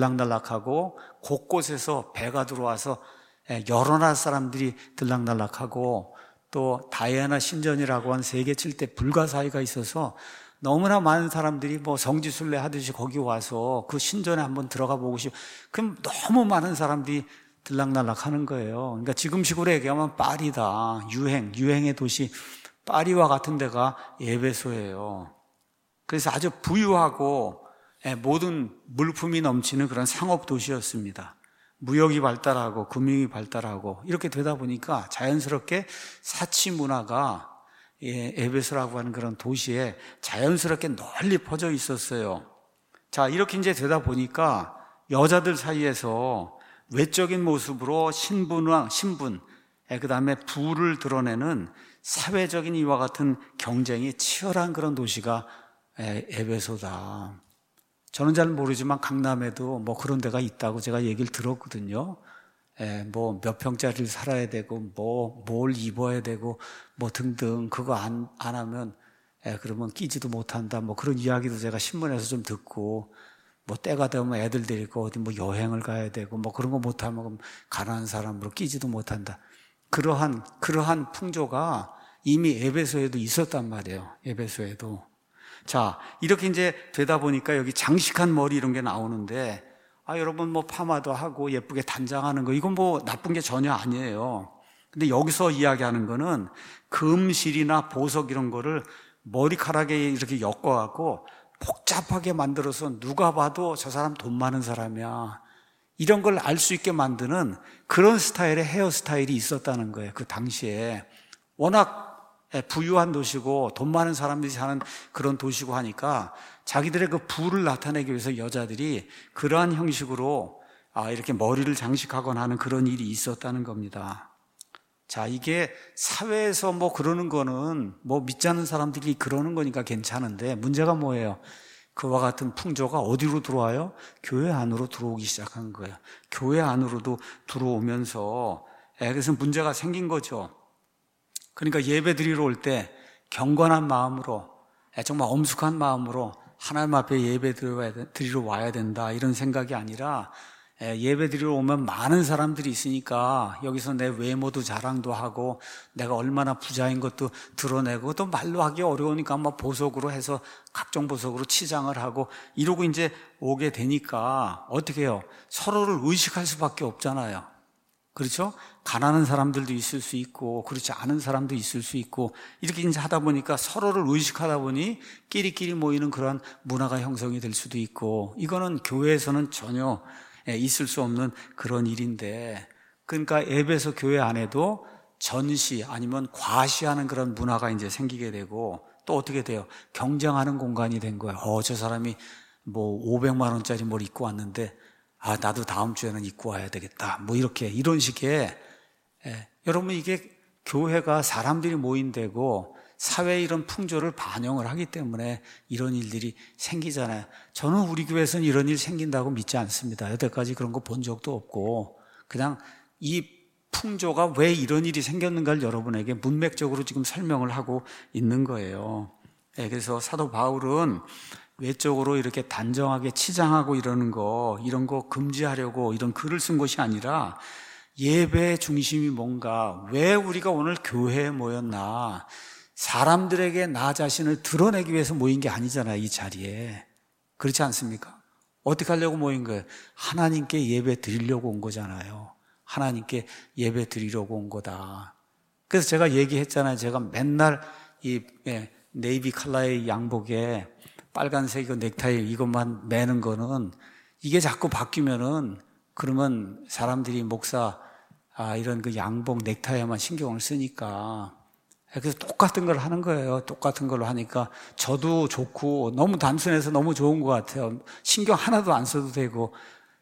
들락날락하고 곳곳에서 배가 들어와서 여러 나라 사람들이 들락날락하고 또 다이애나 신전이라고 한 세계 7대 불가사의가 있어서 너무나 많은 사람들이 뭐 성지순례 하듯이 거기 와서 그 신전에 한번 들어가 보고 싶어. 그럼 너무 많은 사람들이 들락날락 하는 거예요. 그러니까 지금식으로 얘기하면 파리다. 유행의 도시 파리와 같은 데가 에베소예요. 그래서 아주 부유하고 모든 물품이 넘치는 그런 상업 도시였습니다. 무역이 발달하고 금융이 발달하고 이렇게 되다 보니까 자연스럽게 사치 문화가 에베소라고 하는 그런 도시에 자연스럽게 널리 퍼져 있었어요. 자, 이렇게 이제 되다 보니까 여자들 사이에서 외적인 모습으로 신분, 그 다음에 부를 드러내는 사회적인 이와 같은 경쟁이 치열한 그런 도시가 에베소다. 저는 잘 모르지만 강남에도 뭐 그런 데가 있다고 제가 얘기를 들었거든요. 뭐 몇 평짜리를 살아야 되고, 뭐 뭘 입어야 되고, 뭐 등등 그거 안 하면 그러면 끼지도 못한다. 뭐 그런 이야기도 제가 신문에서 좀 듣고, 뭐 때가 되면 애들 데리고 어디 뭐 여행을 가야 되고, 뭐 그런 거 못하면 가난한 사람으로 끼지도 못한다. 그러한 풍조가 이미 에베소에도 있었단 말이에요. 에베소에도. 자, 이렇게 이제 되다 보니까 여기 장식한 머리 이런 게 나오는데, 여러분 뭐 파마도 하고 예쁘게 단장하는 거, 이건 뭐 나쁜 게 전혀 아니에요. 근데 여기서 이야기하는 거는 금실이나 보석 이런 거를 머리카락에 이렇게 엮어갖고 복잡하게 만들어서 누가 봐도 저 사람 돈 많은 사람이야, 이런 걸 알 수 있게 만드는 그런 스타일의 헤어스타일이 있었다는 거예요. 그 당시에 워낙 부유한 도시고 돈 많은 사람들이 사는 그런 도시고 하니까 자기들의 그 부를 나타내기 위해서 여자들이 그러한 형식으로 이렇게 머리를 장식하거나 하는 그런 일이 있었다는 겁니다. 자, 이게 사회에서 뭐 그러는 거는 뭐 믿지 않는 사람들이 그러는 거니까 괜찮은데, 문제가 뭐예요? 그와 같은 풍조가 어디로 들어와요? 교회 안으로 들어오기 시작한 거예요. 교회 안으로도 들어오면서 그래서 문제가 생긴 거죠. 그러니까 예배 드리러 올 때 경건한 마음으로, 정말 엄숙한 마음으로 하나님 앞에 예배 드리러 와야 된다, 이런 생각이 아니라, 예배 드리러 오면 많은 사람들이 있으니까 여기서 내 외모도 자랑도 하고 내가 얼마나 부자인 것도 드러내고, 또 말로 하기 어려우니까 막 보석으로 해서 각종 보석으로 치장을 하고 이러고 이제 오게 되니까 어떻게 해요? 서로를 의식할 수밖에 없잖아요. 그렇죠? 가난한 사람들도 있을 수 있고 그렇지 않은 사람도 있을 수 있고, 이렇게 이제 하다 보니까 서로를 의식하다 보니 끼리끼리 모이는 그런 문화가 형성이 될 수도 있고, 이거는 교회에서는 전혀 있을 수 없는 그런 일인데, 그러니까 에베소 교회 안에도 전시 아니면 과시하는 그런 문화가 이제 생기게 되고, 또 어떻게 돼요? 경쟁하는 공간이 된 거예요. 저 사람이 뭐 500만 원짜리 뭘 입고 왔는데 나도 다음 주에는 입고 와야 되겠다, 뭐 이런 식의 여러분, 이게 교회가 사람들이 모인 데고 사회의 이런 풍조를 반영을 하기 때문에 이런 일들이 생기잖아요. 저는 우리 교회에서는 이런 일 생긴다고 믿지 않습니다. 여태까지 그런 거 본 적도 없고, 그냥 이 풍조가 왜 이런 일이 생겼는가를 여러분에게 문맥적으로 지금 설명을 하고 있는 거예요. 그래서 사도 바울은 외적으로 이렇게 단정하게 치장하고 이런 거 금지하려고 이런 글을 쓴 것이 아니라, 예배의 중심이 뭔가, 왜 우리가 오늘 교회에 모였나, 사람들에게 나 자신을 드러내기 위해서 모인 게 아니잖아요, 이 자리에. 그렇지 않습니까? 어떻게 하려고 모인 거예요? 하나님께 예배 드리려고 온 거잖아요. 하나님께 예배 드리려고 온 거다. 그래서 제가 얘기했잖아요. 제가 맨날 이 네이비 컬러의 양복에 빨간색 넥타이 이것만 매는 거는, 이게 자꾸 바뀌면은 그러면 사람들이 목사 이런 그 양복 넥타이에만 신경을 쓰니까, 그래서 똑같은 걸 하는 거예요. 똑같은 걸로 하니까 저도 좋고, 너무 단순해서 너무 좋은 것 같아요. 신경 하나도 안 써도 되고.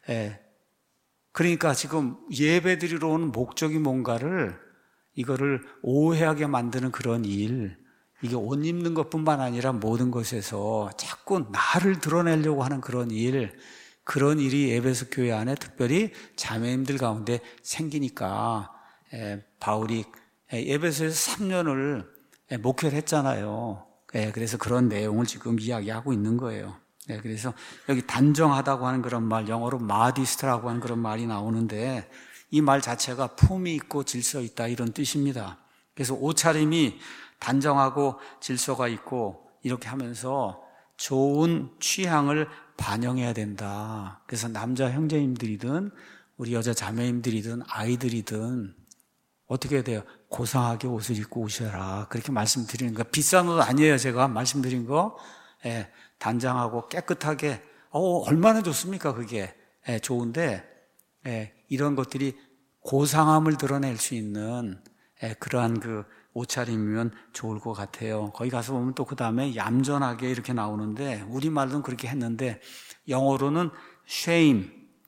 그러니까 지금 예배 드리러 오는 목적이 뭔가를, 이거를 오해하게 만드는 그런 일, 이게 옷 입는 것뿐만 아니라 모든 것에서 자꾸 나를 드러내려고 하는 그런 일이 에베소 교회 안에 특별히 자매님들 가운데 생기니까 바울이 에베소에서 3년을 목회를 했잖아요. 그래서 그런 내용을 지금 이야기하고 있는 거예요. 그래서 여기 단정하다고 하는 그런 말, 영어로 마디스트라고 하는 그런 말이 나오는데, 이 말 자체가 품이 있고 질서 있다, 이런 뜻입니다. 그래서 옷차림이 단정하고 질서가 있고 이렇게 하면서 좋은 취향을 반영해야 된다. 그래서 남자 형제님들이든 우리 여자 자매님들이든 아이들이든 어떻게 해야 돼요? 고상하게 옷을 입고 오셔라, 그렇게 말씀드리는 거. 비싼 옷 아니에요, 제가 말씀드린 거. 단정하고 깨끗하게, 얼마나 좋습니까, 그게. 좋은데, 이런 것들이 고상함을 드러낼 수 있는 그러한 그 옷차림이면 좋을 것 같아요. 거기 가서 보면 또 그 다음에 얌전하게 이렇게 나오는데, 우리말로는 그렇게 했는데 영어로는 shame,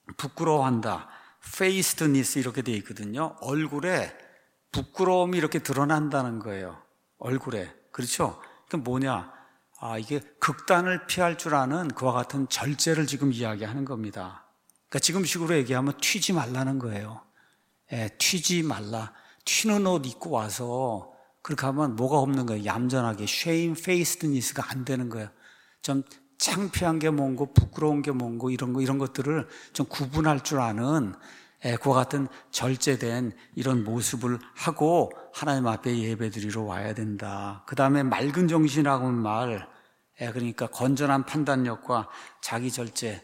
부끄러워한다. facedness 이렇게 되어 있거든요. 얼굴에 부끄러움이 이렇게 드러난다는 거예요. 얼굴에. 그렇죠? 그 뭐냐? 이게 극단을 피할 줄 아는 그와 같은 절제를 지금 이야기하는 겁니다. 그러니까 지금식으로 얘기하면 튀지 말라는 거예요. 튀지 말라. 튀는 옷 입고 와서 그렇게 하면 뭐가 없는 거예요. 얌전하게 shamefacedness가 안 되는 거예요. 좀 창피한 게 뭔고 부끄러운 게 뭔고 이런 것들을 좀 구분할 줄 아는 그와 같은 절제된 이런 모습을 하고 하나님 앞에 예배드리러 와야 된다. 그 다음에 맑은 정신이라고 하는 말, 그러니까 건전한 판단력과 자기 절제,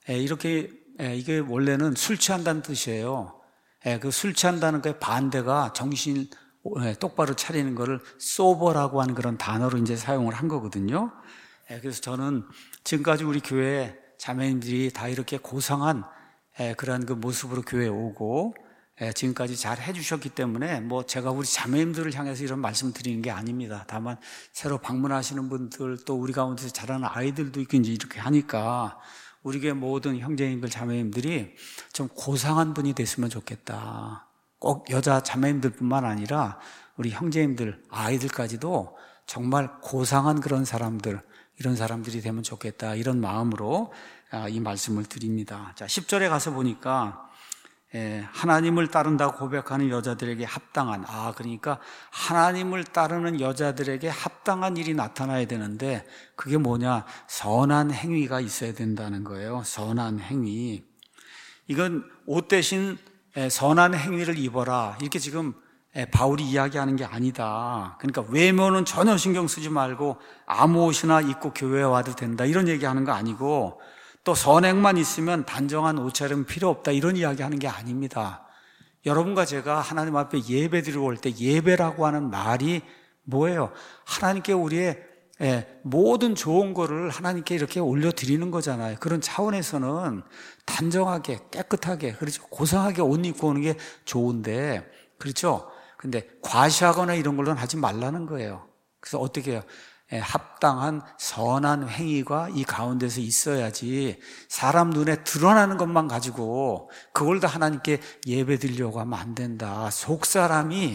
이게 원래는 술 취한다는 뜻이에요. 그 술 취한다는 거에 반대가 정신 똑바로 차리는 거를 소버라고 하는 그런 단어로 이제 사용을 한 거거든요. 그래서 저는 지금까지 우리 교회 자매님들이 다 이렇게 고상한 그런 그 모습으로 교회에 오고 지금까지 잘 해주셨기 때문에 뭐 제가 우리 자매님들을 향해서 이런 말씀 드리는 게 아닙니다. 다만 새로 방문하시는 분들 또 우리 가운데서 자라는 아이들도 있고 이제 이렇게 하니까 우리 교회 모든 형제님들 자매님들이 좀 고상한 분이 됐으면 좋겠다. 꼭 여자 자매님들뿐만 아니라 우리 형제님들 아이들까지도 정말 고상한 그런 사람들, 이런 사람들이 되면 좋겠다, 이런 마음으로 이 말씀을 드립니다. 자, 10절에 가서 보니까 하나님을 따른다고 고백하는 여자들에게 합당한, 그러니까 하나님을 따르는 여자들에게 합당한 일이 나타나야 되는데 그게 뭐냐? 선한 행위가 있어야 된다는 거예요. 선한 행위. 이건 옷 대신 선한 행위를 입어라, 이렇게 지금 바울이 이야기하는 게 아니다. 그러니까 외모는 전혀 신경 쓰지 말고 아무 옷이나 입고 교회에 와도 된다, 이런 얘기하는 거 아니고, 또 선행만 있으면 단정한 옷차림 필요 없다, 이런 이야기하는 게 아닙니다. 여러분과 제가 하나님 앞에 예배드리러 올 때 예배라고 하는 말이 뭐예요? 하나님께 우리의 모든 좋은 거를 하나님께 이렇게 올려드리는 거잖아요. 그런 차원에서는 단정하게 깨끗하게, 그렇죠, 고상하게 옷 입고 오는 게 좋은데, 그렇죠? 근데 과시하거나 이런 걸로는 하지 말라는 거예요. 그래서 어떻게 해요? 합당한 선한 행위가 이 가운데서 있어야지 사람 눈에 드러나는 것만 가지고 그걸 다 하나님께 예배드리려고 하면 안 된다. 속사람이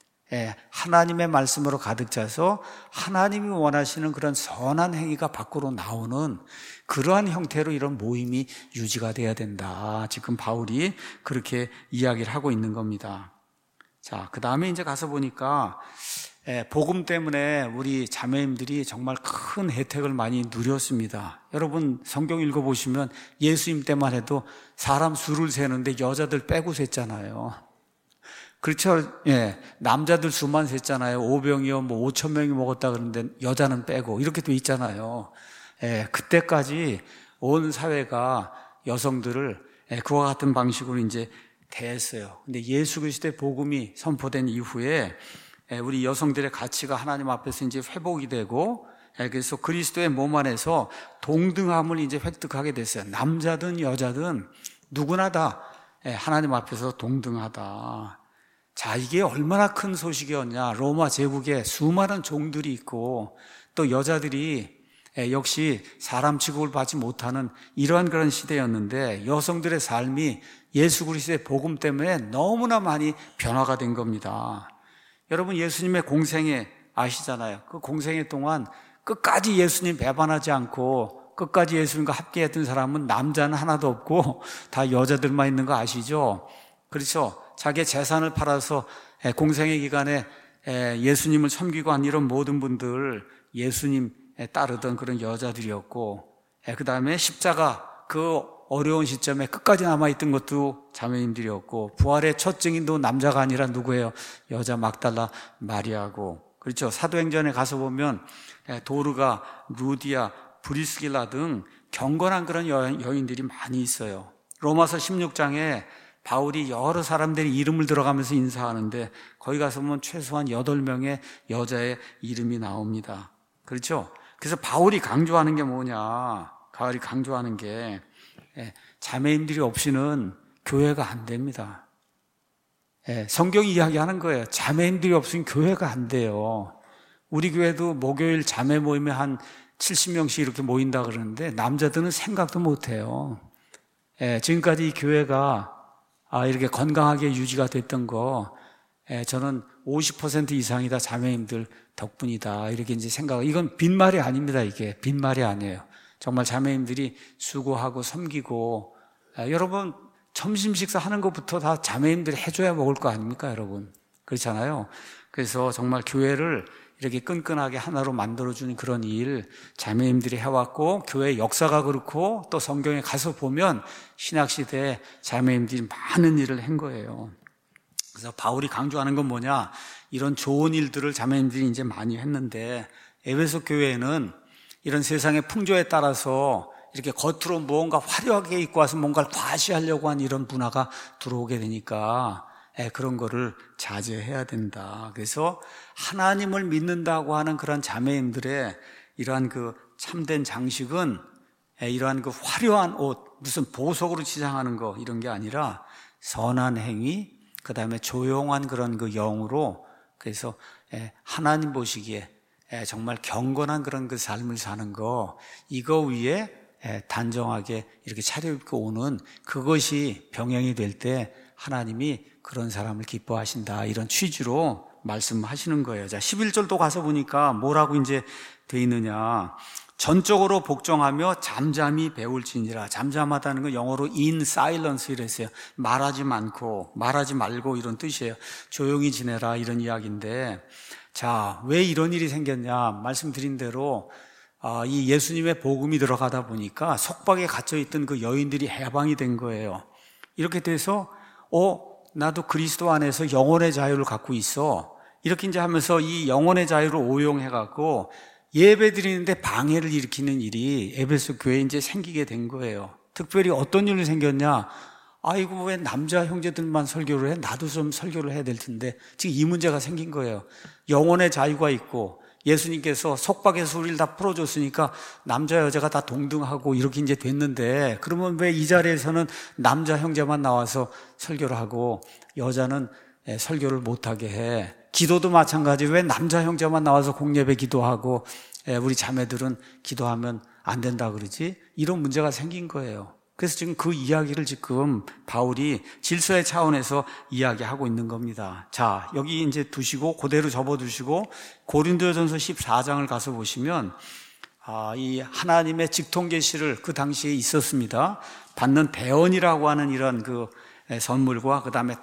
하나님의 말씀으로 가득 차서 하나님이 원하시는 그런 선한 행위가 밖으로 나오는 그러한 형태로 이런 모임이 유지가 돼야 된다. 지금 바울이 그렇게 이야기를 하고 있는 겁니다. 자, 그 다음에 이제 가서 보니까 복음 때문에 우리 자매님들이 정말 큰 혜택을 많이 누렸습니다. 여러분 성경 읽어보시면 예수님 때만 해도 사람 수를 세는데 여자들 빼고 셌잖아요. 그렇죠? 남자들 수만 셌잖아요. 5병이요, 5,000명이 먹었다 그러는데 여자는 빼고 이렇게 돼 있잖아요. 그때까지 온 사회가 여성들을 그와 같은 방식으로 이제 대했어요. 근데 예수 그리스도의 복음이 선포된 이후에 우리 여성들의 가치가 하나님 앞에서 이제 회복이 되고, 그래서 그리스도의 몸 안에서 동등함을 이제 획득하게 됐어요. 남자든 여자든 누구나 다 하나님 앞에서 동등하다. 자, 이게 얼마나 큰 소식이었냐. 로마 제국에 수많은 종들이 있고 또 여자들이 역시 사람 취급을 받지 못하는 이러한 그런 시대였는데 여성들의 삶이 예수 그리스도의 복음 때문에 너무나 많이 변화가 된 겁니다. 여러분 예수님의 공생애 아시잖아요. 그 공생애 동안 끝까지 예수님 배반하지 않고 끝까지 예수님과 함께했던 사람은 남자는 하나도 없고 다 여자들만 있는 거 아시죠? 그렇죠? 자기의 재산을 팔아서 공생애 기간에 예수님을 섬기고 한 이런 모든 분들 예수님 따르던 그런 여자들이었고, 그 다음에 십자가 그 어려운 시점에 끝까지 남아있던 것도 자매님들이었고, 부활의 첫 증인도 남자가 아니라 누구예요? 여자 막달라 마리아고, 그렇죠? 사도행전에 가서 보면 도르가, 루디아, 브리스길라 등 경건한 그런 여인들이 많이 있어요. 로마서 16장에 바울이 여러 사람들의 이름을 들어가면서 인사하는데 거기 가서 보면 최소한 8명의 여자의 이름이 나옵니다. 그렇죠? 그래서 바울이 강조하는 게 뭐냐? 바울이 강조하는 게 자매님들이 없이는 교회가 안 됩니다. 성경이 이야기하는 거예요. 자매님들이 없으면 교회가 안 돼요. 우리 교회도 목요일 자매 모임에 한 70명씩 이렇게 모인다 그러는데 남자들은 생각도 못 해요. 지금까지 이 교회가 이렇게 건강하게 유지가 됐던 거, 저는 50% 이상이 다 자매님들 덕분이다. 이렇게 이제 이건 빈말이 아닙니다. 이게 빈말이 아니에요. 정말 자매님들이 수고하고 섬기고, 여러분, 점심 식사 하는 것부터 다 자매님들이 해줘야 먹을 거 아닙니까, 여러분? 그렇잖아요. 그래서 정말 교회를 이렇게 끈끈하게 하나로 만들어주는 그런 일 자매님들이 해왔고, 교회 역사가 그렇고, 또 성경에 가서 보면 신약시대에 자매님들이 많은 일을 한 거예요. 그래서 바울이 강조하는 건 뭐냐, 이런 좋은 일들을 자매님들이 이제 많이 했는데, 에베소 교회에는 이런 세상의 풍조에 따라서 이렇게 겉으로 무언가 화려하게 입고 와서 뭔가를 과시하려고 하는 이런 문화가 들어오게 되니까 그런 거를 자제해야 된다. 그래서 하나님을 믿는다고 하는 그런 자매님들의 이러한 그 참된 장식은 이러한 그 화려한 옷, 무슨 보석으로 치장하는 거 이런 게 아니라 선한 행위, 그 다음에 조용한 그런 그 영으로, 그래서 하나님 보시기에 정말 경건한 그런 그 삶을 사는 거, 이거 위에 단정하게 이렇게 차려입고 오는 그것이 병행이 될 때 하나님이 그런 사람을 기뻐하신다, 이런 취지로 말씀하시는 거예요. 자, 11절도 가서 보니까 뭐라고 이제 돼 있느냐, 전적으로 복종하며 잠잠히 배울지니라. 잠잠하다는 건 영어로 in silence 이랬어요. 말하지 말고 이런 뜻이에요. 조용히 지내라 이런 이야기인데, 자, 왜 이런 일이 생겼냐, 말씀드린 대로 이 예수님의 복음이 들어가다 보니까 속박에 갇혀있던 그 여인들이 해방이 된 거예요. 이렇게 돼서 나도 그리스도 안에서 영혼의 자유를 갖고 있어, 이렇게 이제 하면서 이 영혼의 자유를 오용해갖고 예배 드리는데 방해를 일으키는 일이 에베소 교회에 이제 생기게 된 거예요. 특별히 어떤 일이 생겼냐, 아이고 왜 남자 형제들만 설교를 해, 나도 좀 설교를 해야 될 텐데, 지금 이 문제가 생긴 거예요. 영혼의 자유가 있고 예수님께서 속박에서 우리를 다 풀어줬으니까 남자 여자가 다 동등하고 이렇게 이제 됐는데, 그러면 왜 이 자리에서는 남자 형제만 나와서 설교를 하고 여자는 설교를 못하게 해? 기도도 마찬가지, 왜 남자 형제만 나와서 공예배 기도하고 우리 자매들은 기도하면 안 된다 그러지? 이런 문제가 생긴 거예요. 그래서 지금 그 이야기를 지금 바울이 질서의 차원에서 이야기하고 있는 겁니다. 자, 여기 이제 두시고 그대로 접어두시고 고린도전서 14장을 가서 보시면 이 하나님의 직통계시를 그 당시에 있었습니다. 받는 대언이라고 하는 이런 그 선물과 그 다음에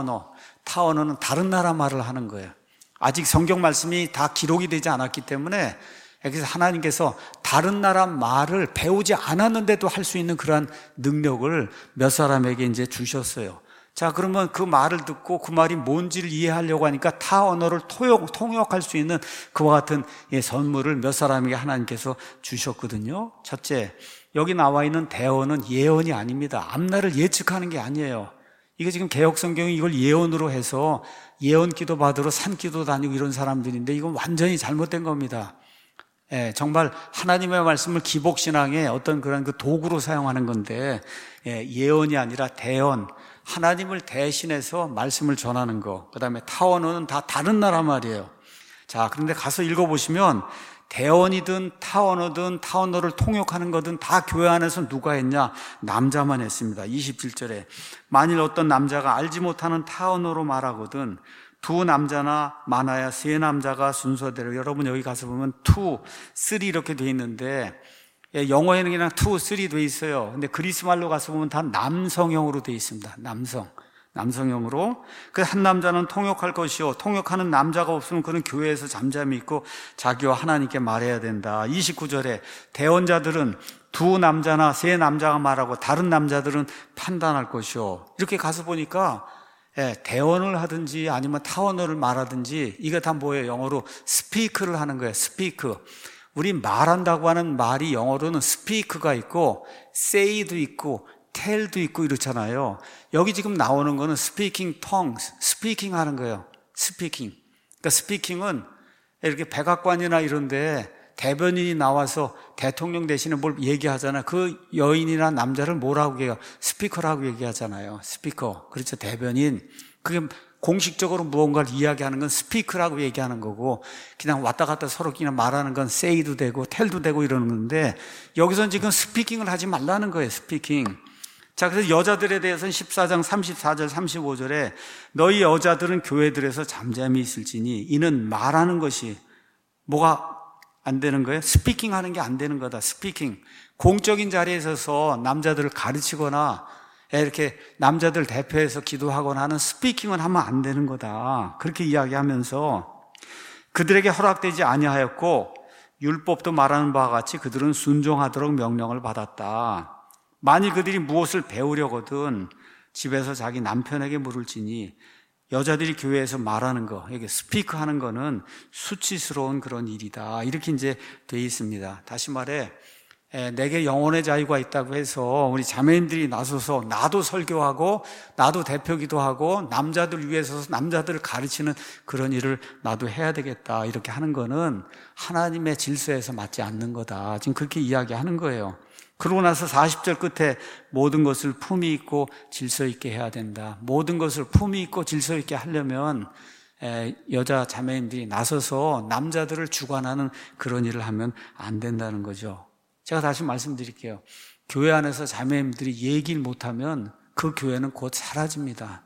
타언어는 다른 나라 말을 하는 거예요. 아직 성경 말씀이 다 기록이 되지 않았기 때문에, 그래서 하나님께서 다른 나라 말을 배우지 않았는데도 할 수 있는 그러한 능력을 몇 사람에게 이제 주셨어요. 자, 그러면 그 말을 듣고 그 말이 뭔지를 이해하려고 하니까 타 언어를 통역할 수 있는 그와 같은 선물을 몇 사람에게 하나님께서 주셨거든요. 첫째, 여기 나와 있는 대언은 예언이 아닙니다. 앞날을 예측하는 게 아니에요. 이거 지금 개혁성경이 이걸 예언으로 해서 예언 기도 받으러 산기도 다니고 이런 사람들인데, 이건 완전히 잘못된 겁니다. 정말 하나님의 말씀을 기복신앙의 어떤 그런 그 도구로 사용하는 건데, 예언이 아니라 대언, 하나님을 대신해서 말씀을 전하는 거. 그 다음에 타언어는 다 다른 나라 말이에요. 자, 그런데 가서 읽어보시면 대언이든 타언어든 타언어를 통역하는 거든 다 교회 안에서 누가 했냐? 남자만 했습니다. 27절에 만일 어떤 남자가 알지 못하는 타언어로 말하거든 두 남자나 많아야 세 남자가 순서대로, 여러분 여기 가서 보면 2, 3 이렇게 돼 있는데 영어에는 그냥 2, 3 돼 있어요. 근데 그리스 말로 가서 보면 다 남성형으로 돼 있습니다. 남성형으로. 그 한 남자는 통역할 것이요, 통역하는 남자가 없으면 그는 교회에서 잠잠히 있고 자기와 하나님께 말해야 된다. 29절에 대언자들은 두 남자나 세 남자가 말하고 다른 남자들은 판단할 것이요. 이렇게 가서 보니까 대언을 하든지 아니면 타언어를 말하든지 이게 다 뭐예요? 영어로 스피크를 하는 거예요. 스피크. 우리 말한다고 하는 말이 영어로는 스피크가 있고 say도 있고 텔도 있고 이렇잖아요. 여기 지금 나오는 거는 speaking tongues, 스피킹 하는 거예요. 스피킹. 그러니까 스피킹은 이렇게 백악관이나 이런데 대변인이 나와서 대통령 대신에 뭘 얘기하잖아요. 그 여인이나 남자를 뭐라고 얘기해요? 스피커라고 얘기하잖아요. 스피커. 그렇죠. 대변인. 그게 공식적으로 무언가를 이야기하는 건 스피크라고 얘기하는 거고, 그냥 왔다 갔다 서로 그냥 말하는 건 say도 되고 텔도 되고 이러는 건데, 여기서는 지금 스피킹을 하지 말라는 거예요. 스피킹. 자, 그래서 여자들에 대해서는 14장 34절 35절에 너희 여자들은 교회들에서 잠잠히 있을지니 이는 말하는 것이 뭐가 안 되는 거예요? 스피킹 하는 게 안 되는 거다. 스피킹. 공적인 자리에 서서 남자들을 가르치거나 이렇게 남자들 대표해서 기도하거나 하는 스피킹은 하면 안 되는 거다. 그렇게 이야기하면서 그들에게 허락되지 아니하였고 율법도 말하는 바와 같이 그들은 순종하도록 명령을 받았다. 만일 그들이 무엇을 배우려거든 집에서 자기 남편에게 물을지니 여자들이 교회에서 말하는 거, 이게 스피크 하는 거는 수치스러운 그런 일이다. 이렇게 이제 돼 있습니다. 다시 말해, 내게 영혼의 자유가 있다고 해서 우리 자매님들이 나서서 나도 설교하고 나도 대표기도 하고 남자들 위에 서서 남자들을 가르치는 그런 일을 나도 해야 되겠다. 이렇게 하는 거는 하나님의 질서에서 맞지 않는 거다. 지금 그렇게 이야기하는 거예요. 그러고 나서 40절 끝에 모든 것을 품위 있고 질서 있게 해야 된다. 모든 것을 품위 있고 질서 있게 하려면 여자 자매님들이 나서서 남자들을 주관하는 그런 일을 하면 안 된다는 거죠. 제가 다시 말씀드릴게요. 교회 안에서 자매님들이 얘기를 못하면 그 교회는 곧 사라집니다.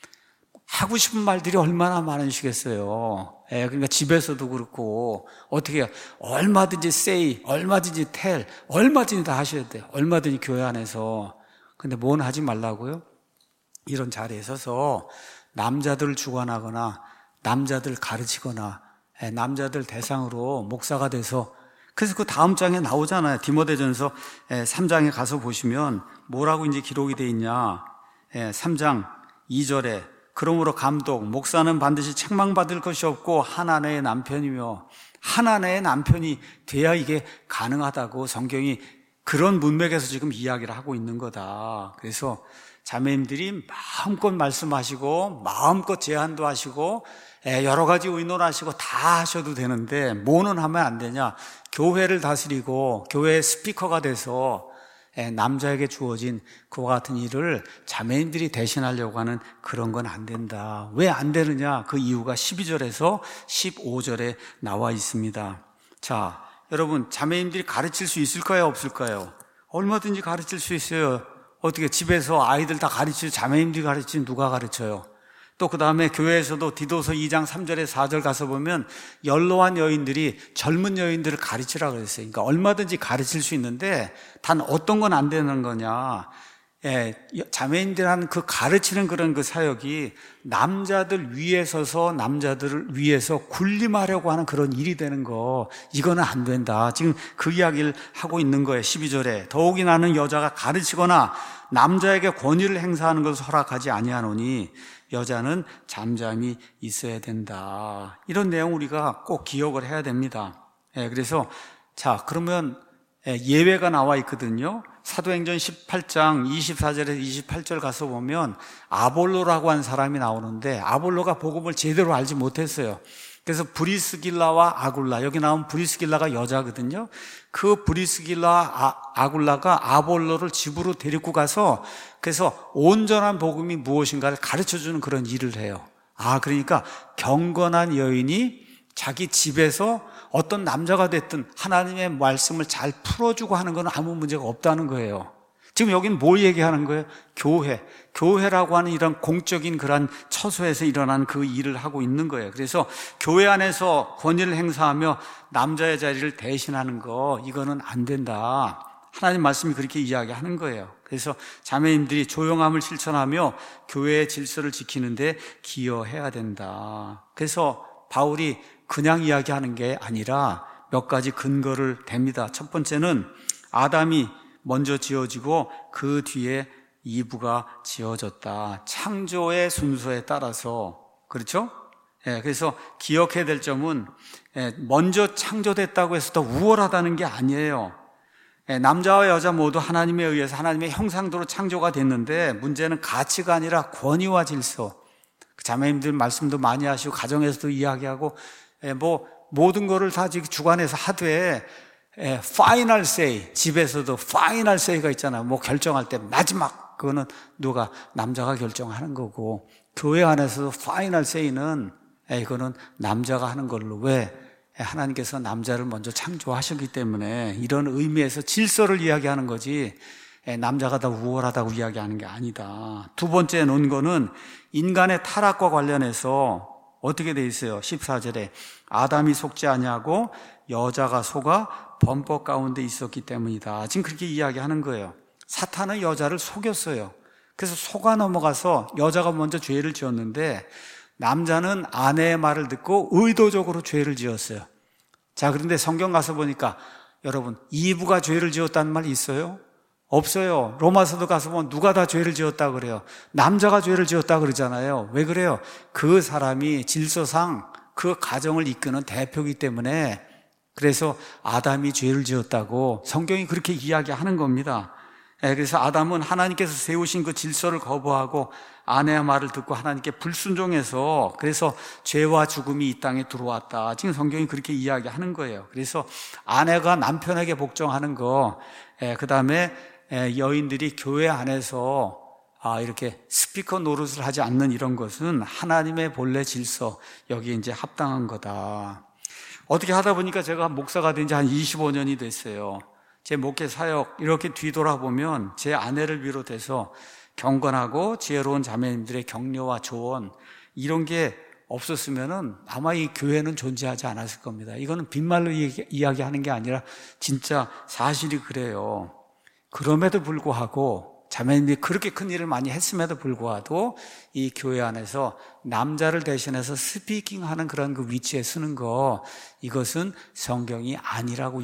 하고 싶은 말들이 얼마나 많으시겠어요. 그러니까 집에서도 그렇고 어떻게 해요? 얼마든지 say, 얼마든지 tell, 얼마든지 다 하셔야 돼요. 얼마든지 교회 안에서. 근데 뭔 하지 말라고요? 이런 자리에 서서 남자들을 주관하거나 남자들 가르치거나 남자들 대상으로 목사가 돼서 그래서 그 다음 장에 나오잖아요. 디모데전서 3장에 가서 보시면 뭐라고 이제 기록이 되어 있냐. 3장 2절에 그러므로 감독, 목사는 반드시 책망받을 것이 없고 한 아내의 남편이며 한 아내의 남편이 돼야 이게 가능하다고 성경이 그런 문맥에서 지금 이야기를 하고 있는 거다. 그래서 자매님들이 마음껏 말씀하시고 마음껏 제안도 하시고 여러 가지 의논하시고 다 하셔도 되는데 뭐는 하면 안 되냐? 교회를 다스리고 교회의 스피커가 돼서 남자에게 주어진 그와 같은 일을 자매님들이 대신하려고 하는 그런 건 안 된다. 왜 안 되느냐? 그 이유가 12절에서 15절에 나와 있습니다. 자, 여러분 자매님들이 가르칠 수 있을까요? 없을까요? 얼마든지 가르칠 수 있어요. 어떻게 집에서 아이들 다 가르치고 자매님들이 가르치면 누가 가르쳐요? 또 그 다음에 교회에서도 디도서 2장 3절에 4절 가서 보면 연로한 여인들이 젊은 여인들을 가르치라고 그랬어요. 그러니까 얼마든지 가르칠 수 있는데 단 어떤 건 안 되는 거냐. 자매인들 하는 그 가르치는 그런 그 사역이 남자들 위에 서서 남자들을 위해서 군림하려고 하는 그런 일이 되는 거, 이거는 안 된다. 지금 그 이야기를 하고 있는 거예요. 12절에 더욱이 나는 여자가 가르치거나 남자에게 권위를 행사하는 것을 허락하지 아니하노니 여자는 잠잠히 있어야 된다. 이런 내용 우리가 꼭 기억을 해야 됩니다. 그래서 자, 그러면 예외가 나와 있거든요. 사도행전 18장 24절에서 28절 가서 보면 아볼로라고 한 사람이 나오는데 아볼로가 복음을 제대로 알지 못했어요. 그래서 브리스길라와 아굴라, 여기 나온 브리스길라가 여자거든요. 그 브리스길라 아굴라가 아볼로를 집으로 데리고 가서 그래서 온전한 복음이 무엇인가를 가르쳐주는 그런 일을 해요. 그러니까 경건한 여인이 자기 집에서 어떤 남자가 됐든 하나님의 말씀을 잘 풀어주고 하는 건 아무 문제가 없다는 거예요. 지금 여기는 뭘 얘기하는 거예요? 교회라고 하는 이런 공적인 그런 처소에서 일어난 그 일을 하고 있는 거예요. 그래서 교회 안에서 권위를 행사하며 남자의 자리를 대신하는 거, 이거는 안 된다. 하나님 말씀이 그렇게 이야기하는 거예요. 그래서 자매님들이 조용함을 실천하며 교회의 질서를 지키는데 기여해야 된다. 그래서 바울이 그냥 이야기하는 게 아니라 몇 가지 근거를 댑니다. 첫 번째는 아담이 먼저 지어지고 그 뒤에 이브가 지어졌다. 창조의 순서에 따라서. 그렇죠? 그래서 기억해야 될 점은 먼저 창조됐다고 해서 더 우월하다는 게 아니에요. 남자와 여자 모두 하나님에 의해서 하나님의 형상대로 창조가 됐는데 문제는 가치가 아니라 권위와 질서. 자매님들 말씀도 많이 하시고 가정에서도 이야기하고 모든 거를 다 지금 주관해서 하되 파이널 세이, 집에서도 파이널 세이가 있잖아요. 결정할 때 마지막 그거는 누가 남자가 결정하는 거고 교회 안에서도 파이널 세이는 이거는 남자가 하는 걸로. 왜? 하나님께서 남자를 먼저 창조하셨기 때문에 이런 의미에서 질서를 이야기하는 거지 남자가 다 우월하다고 이야기하는 게 아니다. 두 번째 논 거는 인간의 타락과 관련해서 어떻게 돼 있어요? 14절에 아담이 속지 아니하고 여자가 속아 범법 가운데 있었기 때문이다. 지금 그렇게 이야기하는 거예요. 사탄은 여자를 속였어요. 그래서 속아 넘어가서 여자가 먼저 죄를 지었는데 남자는 아내의 말을 듣고 의도적으로 죄를 지었어요. 자, 그런데 성경 가서 보니까 여러분, 이브가 죄를 지었다는 말이 있어요? 없어요. 로마서도 가서 보면 누가 다 죄를 지었다 그래요? 남자가 죄를 지었다 그러잖아요. 왜 그래요? 그 사람이 질서상 그 가정을 이끄는 대표이기 때문에, 그래서 아담이 죄를 지었다고 성경이 그렇게 이야기하는 겁니다. 그래서 아담은 하나님께서 세우신 그 질서를 거부하고 아내의 말을 듣고 하나님께 불순종해서 그래서 죄와 죽음이 이 땅에 들어왔다. 지금 성경이 그렇게 이야기하는 거예요. 그래서 아내가 남편에게 복종하는 거, 그 다음에 여인들이 교회 안에서 이렇게 스피커 노릇을 하지 않는 이런 것은 하나님의 본래 질서, 여기에 이제 합당한 거다. 어떻게 하다 보니까 제가 목사가 된 지 한 25년이 됐어요. 제 목회 사역 이렇게 뒤돌아보면 제 아내를 비롯해서 경건하고 지혜로운 자매님들의 격려와 조언, 이런 게 없었으면은 아마 이 교회는 존재하지 않았을 겁니다. 이거는 빈말로 이야기하는 게 아니라 진짜 사실이 그래요. 그럼에도 불구하고 자매님들이 그렇게 큰 일을 많이 했음에도 불구하고 이 교회 안에서 남자를 대신해서 스피킹하는 그런 그 위치에 서는 거, 이것은 성경이 아니라고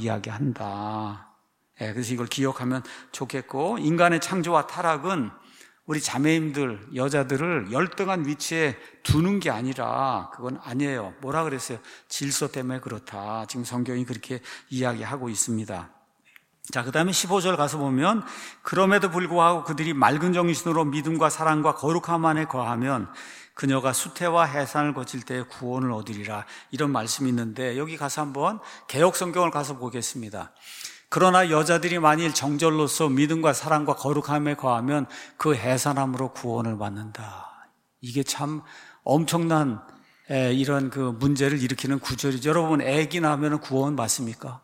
이야기한다. 그래서 이걸 기억하면 좋겠고, 인간의 창조와 타락은 우리 자매님들, 여자들을 열등한 위치에 두는 게 아니라 그건 아니에요. 뭐라 그랬어요? 질서 때문에 그렇다. 지금 성경이 그렇게 이야기하고 있습니다. 자, 그 다음에 15절 가서 보면 그럼에도 불구하고 그들이 맑은 정신으로 믿음과 사랑과 거룩함 안에 거하면 그녀가 수태와 해산을 거칠 때에 구원을 얻으리라. 이런 말씀이 있는데 여기 가서 한번 개역 성경을 가서 보겠습니다. 그러나 여자들이 만일 정절로서 믿음과 사랑과 거룩함에 거하면 그 해산함으로 구원을 받는다. 이게 참 엄청난 이런 그 문제를 일으키는 구절이죠. 여러분, 애기 낳으면 구원 받습니까?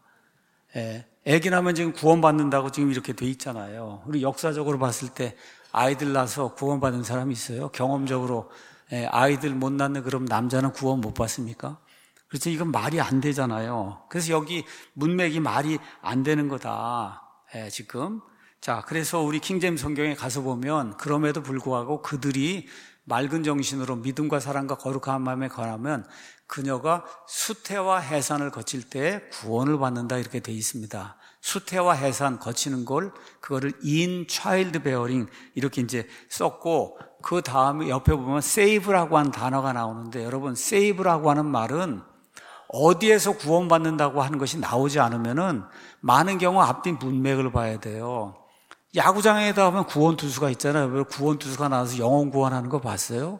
애기 낳으면 지금 구원 받는다고 지금 이렇게 돼 있잖아요. 우리 역사적으로 봤을 때 아이들 낳아서 구원 받는 사람이 있어요? 경험적으로 아이들 못 낳는 그럼 남자는 구원 못 받습니까? 그렇죠. 이건 말이 안 되잖아요. 그래서 여기 문맥이 말이 안 되는 거다. 지금. 자, 그래서 우리 킹제임스 성경에 가서 보면 그럼에도 불구하고 그들이 맑은 정신으로 믿음과 사랑과 거룩한 마음에 거하면 그녀가 수태와 해산을 거칠 때 구원을 받는다, 이렇게 되어 있습니다. 수태와 해산 거치는 그거를 in child bearing 이렇게 이제 썼고, 그 다음에 옆에 보면 save라고 하는 단어가 나오는데, 여러분, save라고 하는 말은 어디에서 구원받는다고 하는 것이 나오지 않으면은 많은 경우 앞뒤 문맥을 봐야 돼요. 야구장에다 하면 구원투수가 있잖아요. 왜 구원투수가 나와서 영혼 구원하는 거 봤어요?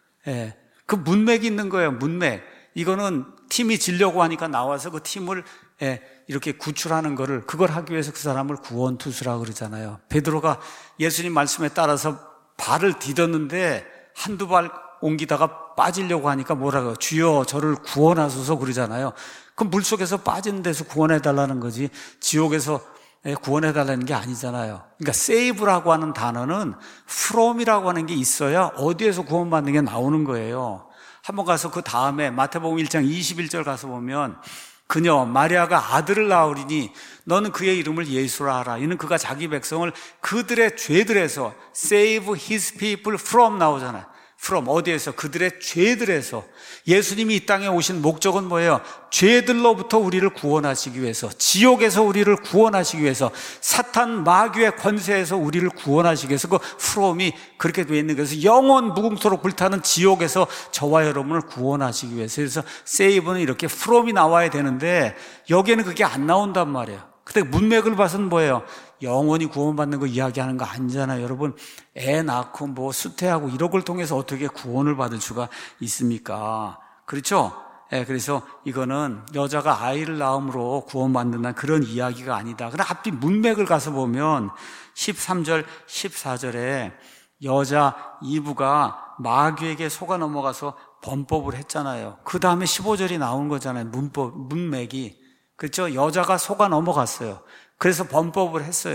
그 문맥이 있는 거예요. 문맥. 이거는 팀이 지려고 하니까 나와서 그 팀을 이렇게 구출하는 거를, 그걸 하기 위해서 그 사람을 구원투수라고 그러잖아요. 베드로가 예수님 말씀에 따라서 발을 디뎠는데 한두 발 옮기다가 빠지려고 하니까 뭐라고, 주여 저를 구원하소서 그러잖아요. 그 물속에서 빠진 데서 구원해달라는 거지 지옥에서 구원해달라는 게 아니잖아요. 그러니까 save라고 하는 단어는 from이라고 하는 게 있어야 어디에서 구원받는 게 나오는 거예요. 한번 가서 그 다음에 마태복음 1장 21절 가서 보면 그녀 마리아가 아들을 낳으리니 너는 그의 이름을 예수라 하라. 이는 그가 자기 백성을 그들의 죄들에서 save his people from 나오잖아요. from 어디에서? 그들의 죄들에서. 예수님이 이 땅에 오신 목적은 뭐예요? 죄들로부터 우리를 구원하시기 위해서, 지옥에서 우리를 구원하시기 위해서, 사탄 마귀의 권세에서 우리를 구원하시기 위해서 그 from이 그렇게 되어 있는 거예요. 그래서 영원 무궁토록 불타는 지옥에서 저와 여러분을 구원하시기 위해서. 그래서 save는 이렇게 from이 나와야 되는데 여기에는 그게 안 나온단 말이에요. 근데 문맥을 봐서는 뭐예요? 영원히 구원받는 거 이야기하는 거 아니잖아요. 여러분, 애 낳고 뭐 수태하고 이런 걸 통해서 어떻게 구원을 받을 수가 있습니까? 그렇죠? 그래서 이거는 여자가 아이를 낳음으로 구원받는다는 그런 이야기가 아니다. 그러나 앞뒤 문맥을 가서 보면 13절, 14절에 여자 이브가 마귀에게 속아 넘어가서 범법을 했잖아요. 그 다음에 15절이 나온 거잖아요. 문맥이. 그렇죠? 여자가 속아 넘어갔어요. 그래서 범법을 했어요.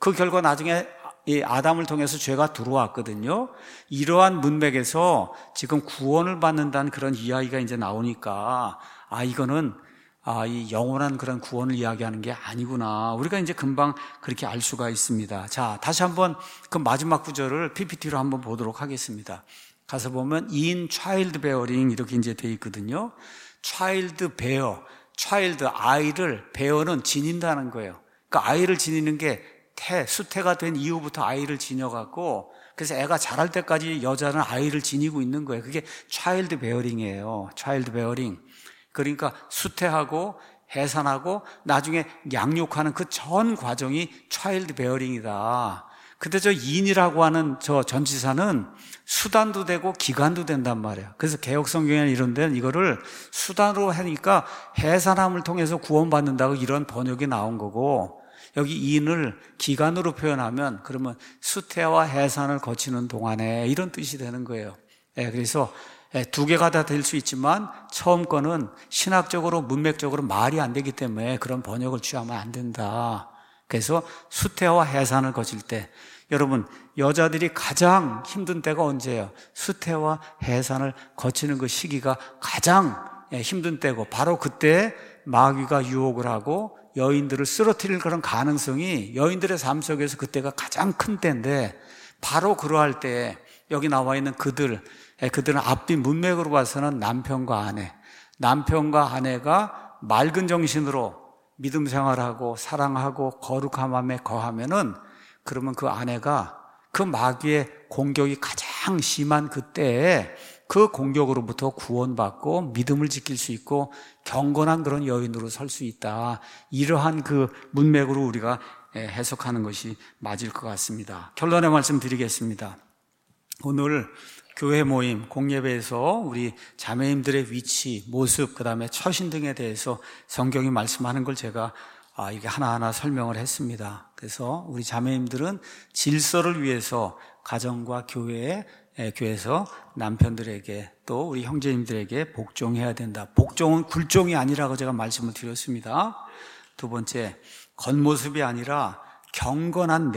그 결과 나중에 이 아담을 통해서 죄가 들어왔거든요. 이러한 문맥에서 지금 구원을 받는다는 그런 이야기가 이제 나오니까 이거는 이 영원한 그런 구원을 이야기하는 게 아니구나. 우리가 이제 금방 그렇게 알 수가 있습니다. 자, 다시 한번 그 마지막 구절을 PPT로 한번 보도록 하겠습니다. 가서 보면 in child bearing 이렇게 이제 돼 있거든요. child bear, child 아이를 bear는 지닌다는 거예요. 그러니까 아이를 지니는 게 수태가 된 이후부터 아이를 지녀갖고 그래서 애가 자랄 때까지 여자는 아이를 지니고 있는 거예요. 그게 child bearing이에요. child bearing. 그러니까 수태하고 해산하고 나중에 양육하는 그 전 과정이 child bearing이다. 근데 저 인이라고 하는 저 전치사는 수단도 되고 기간도 된단 말이에요. 그래서 개역성경에는 이런 데는 이거를 수단으로 하니까 해산함을 통해서 구원받는다고 이런 번역이 나온 거고, 여기 인을 기간으로 표현하면 그러면 수태와 해산을 거치는 동안에 이런 뜻이 되는 거예요. 그래서 두 개가 다 될 수 있지만 처음 거는 신학적으로 문맥적으로 말이 안 되기 때문에 그런 번역을 취하면 안 된다. 그래서 수태와 해산을 거칠 때, 여러분 여자들이 가장 힘든 때가 언제예요? 수태와 해산을 거치는 그 시기가 가장 힘든 때고, 바로 그때 마귀가 유혹을 하고 여인들을 쓰러뜨릴 그런 가능성이 여인들의 삶 속에서 그때가 가장 큰 때인데, 바로 그러할 때 여기 나와 있는 그들은 앞뒤 문맥으로 봐서는 남편과 아내가 맑은 정신으로 믿음 생활하고 사랑하고 거룩함에 거하면은, 그러면 그 아내가 그 마귀의 공격이 가장 심한 그때에 그 공격으로부터 구원받고 믿음을 지킬 수 있고 경건한 그런 여인으로 설 수 있다. 이러한 그 문맥으로 우리가 해석하는 것이 맞을 것 같습니다. 결론의 말씀 드리겠습니다. 오늘 교회 모임, 공예배에서 우리 자매님들의 위치, 모습, 그 다음에 처신 등에 대해서 성경이 말씀하는 걸 제가 이게 하나하나 설명을 했습니다. 그래서 우리 자매님들은 질서를 위해서 가정과 교회에서 남편들에게 또 우리 형제님들에게 복종해야 된다. 복종은 굴종이 아니라고 제가 말씀을 드렸습니다. 두 번째, 겉모습이 아니라 경건한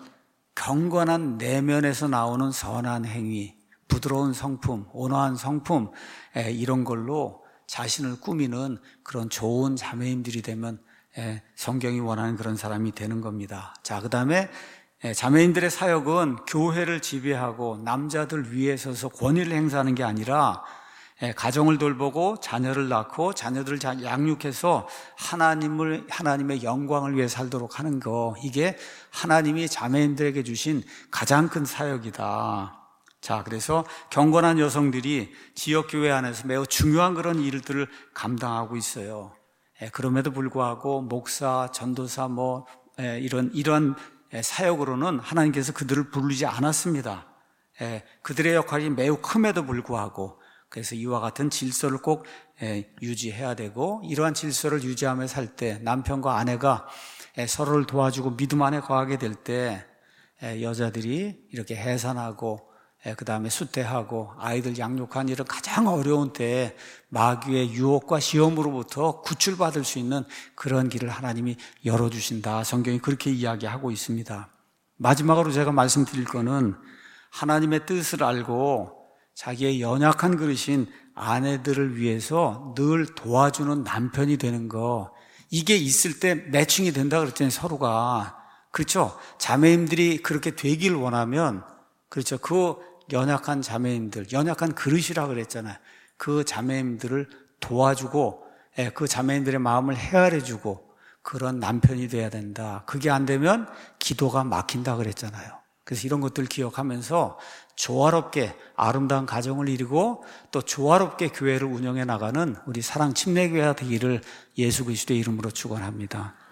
내면에서 나오는 선한 행위, 부드러운 성품, 온화한 성품, 이런 걸로 자신을 꾸미는 그런 좋은 자매님들이 되면 성경이 원하는 그런 사람이 되는 겁니다. 자, 그 다음에 자매인들의 사역은 교회를 지배하고 남자들 위에 서서 권위를 행사하는 게 아니라 가정을 돌보고 자녀를 낳고 자녀들을 잘 양육해서 하나님의 영광을 위해 살도록 하는 거, 이게 하나님이 자매인들에게 주신 가장 큰 사역이다. 자, 그래서 경건한 여성들이 지역교회 안에서 매우 중요한 그런 일들을 감당하고 있어요. 그럼에도 불구하고 목사, 전도사 이런 사역으로는 하나님께서 그들을 부르지 않았습니다. 그들의 역할이 매우 큼에도 불구하고, 그래서 이와 같은 질서를 꼭 유지해야 되고, 이러한 질서를 유지하며 살 때 남편과 아내가 서로를 도와주고 믿음 안에 거하게 될 때 여자들이 이렇게 해산하고 그 다음에 수태하고 아이들 양육한 이런 가장 어려운 때에 마귀의 유혹과 시험으로부터 구출받을 수 있는 그런 길을 하나님이 열어주신다. 성경이 그렇게 이야기하고 있습니다. 마지막으로 제가 말씀드릴 거는, 하나님의 뜻을 알고 자기의 연약한 그릇인 아내들을 위해서 늘 도와주는 남편이 되는 거, 이게 있을 때 매칭이 된다 그랬잖아요, 서로가. 그렇죠? 자매님들이 그렇게 되길 원하면, 그렇죠, 그 연약한 자매님들, 연약한 그릇이라 그랬잖아요. 그 자매님들을 도와주고 그 자매님들의 마음을 헤아려주고 그런 남편이 돼야 된다. 그게 안 되면 기도가 막힌다 그랬잖아요. 그래서 이런 것들 기억하면서 조화롭게 아름다운 가정을 이루고 또 조화롭게 교회를 운영해 나가는 우리 사랑 침례교회가 되기를 예수 그리스도의 이름으로 축원합니다.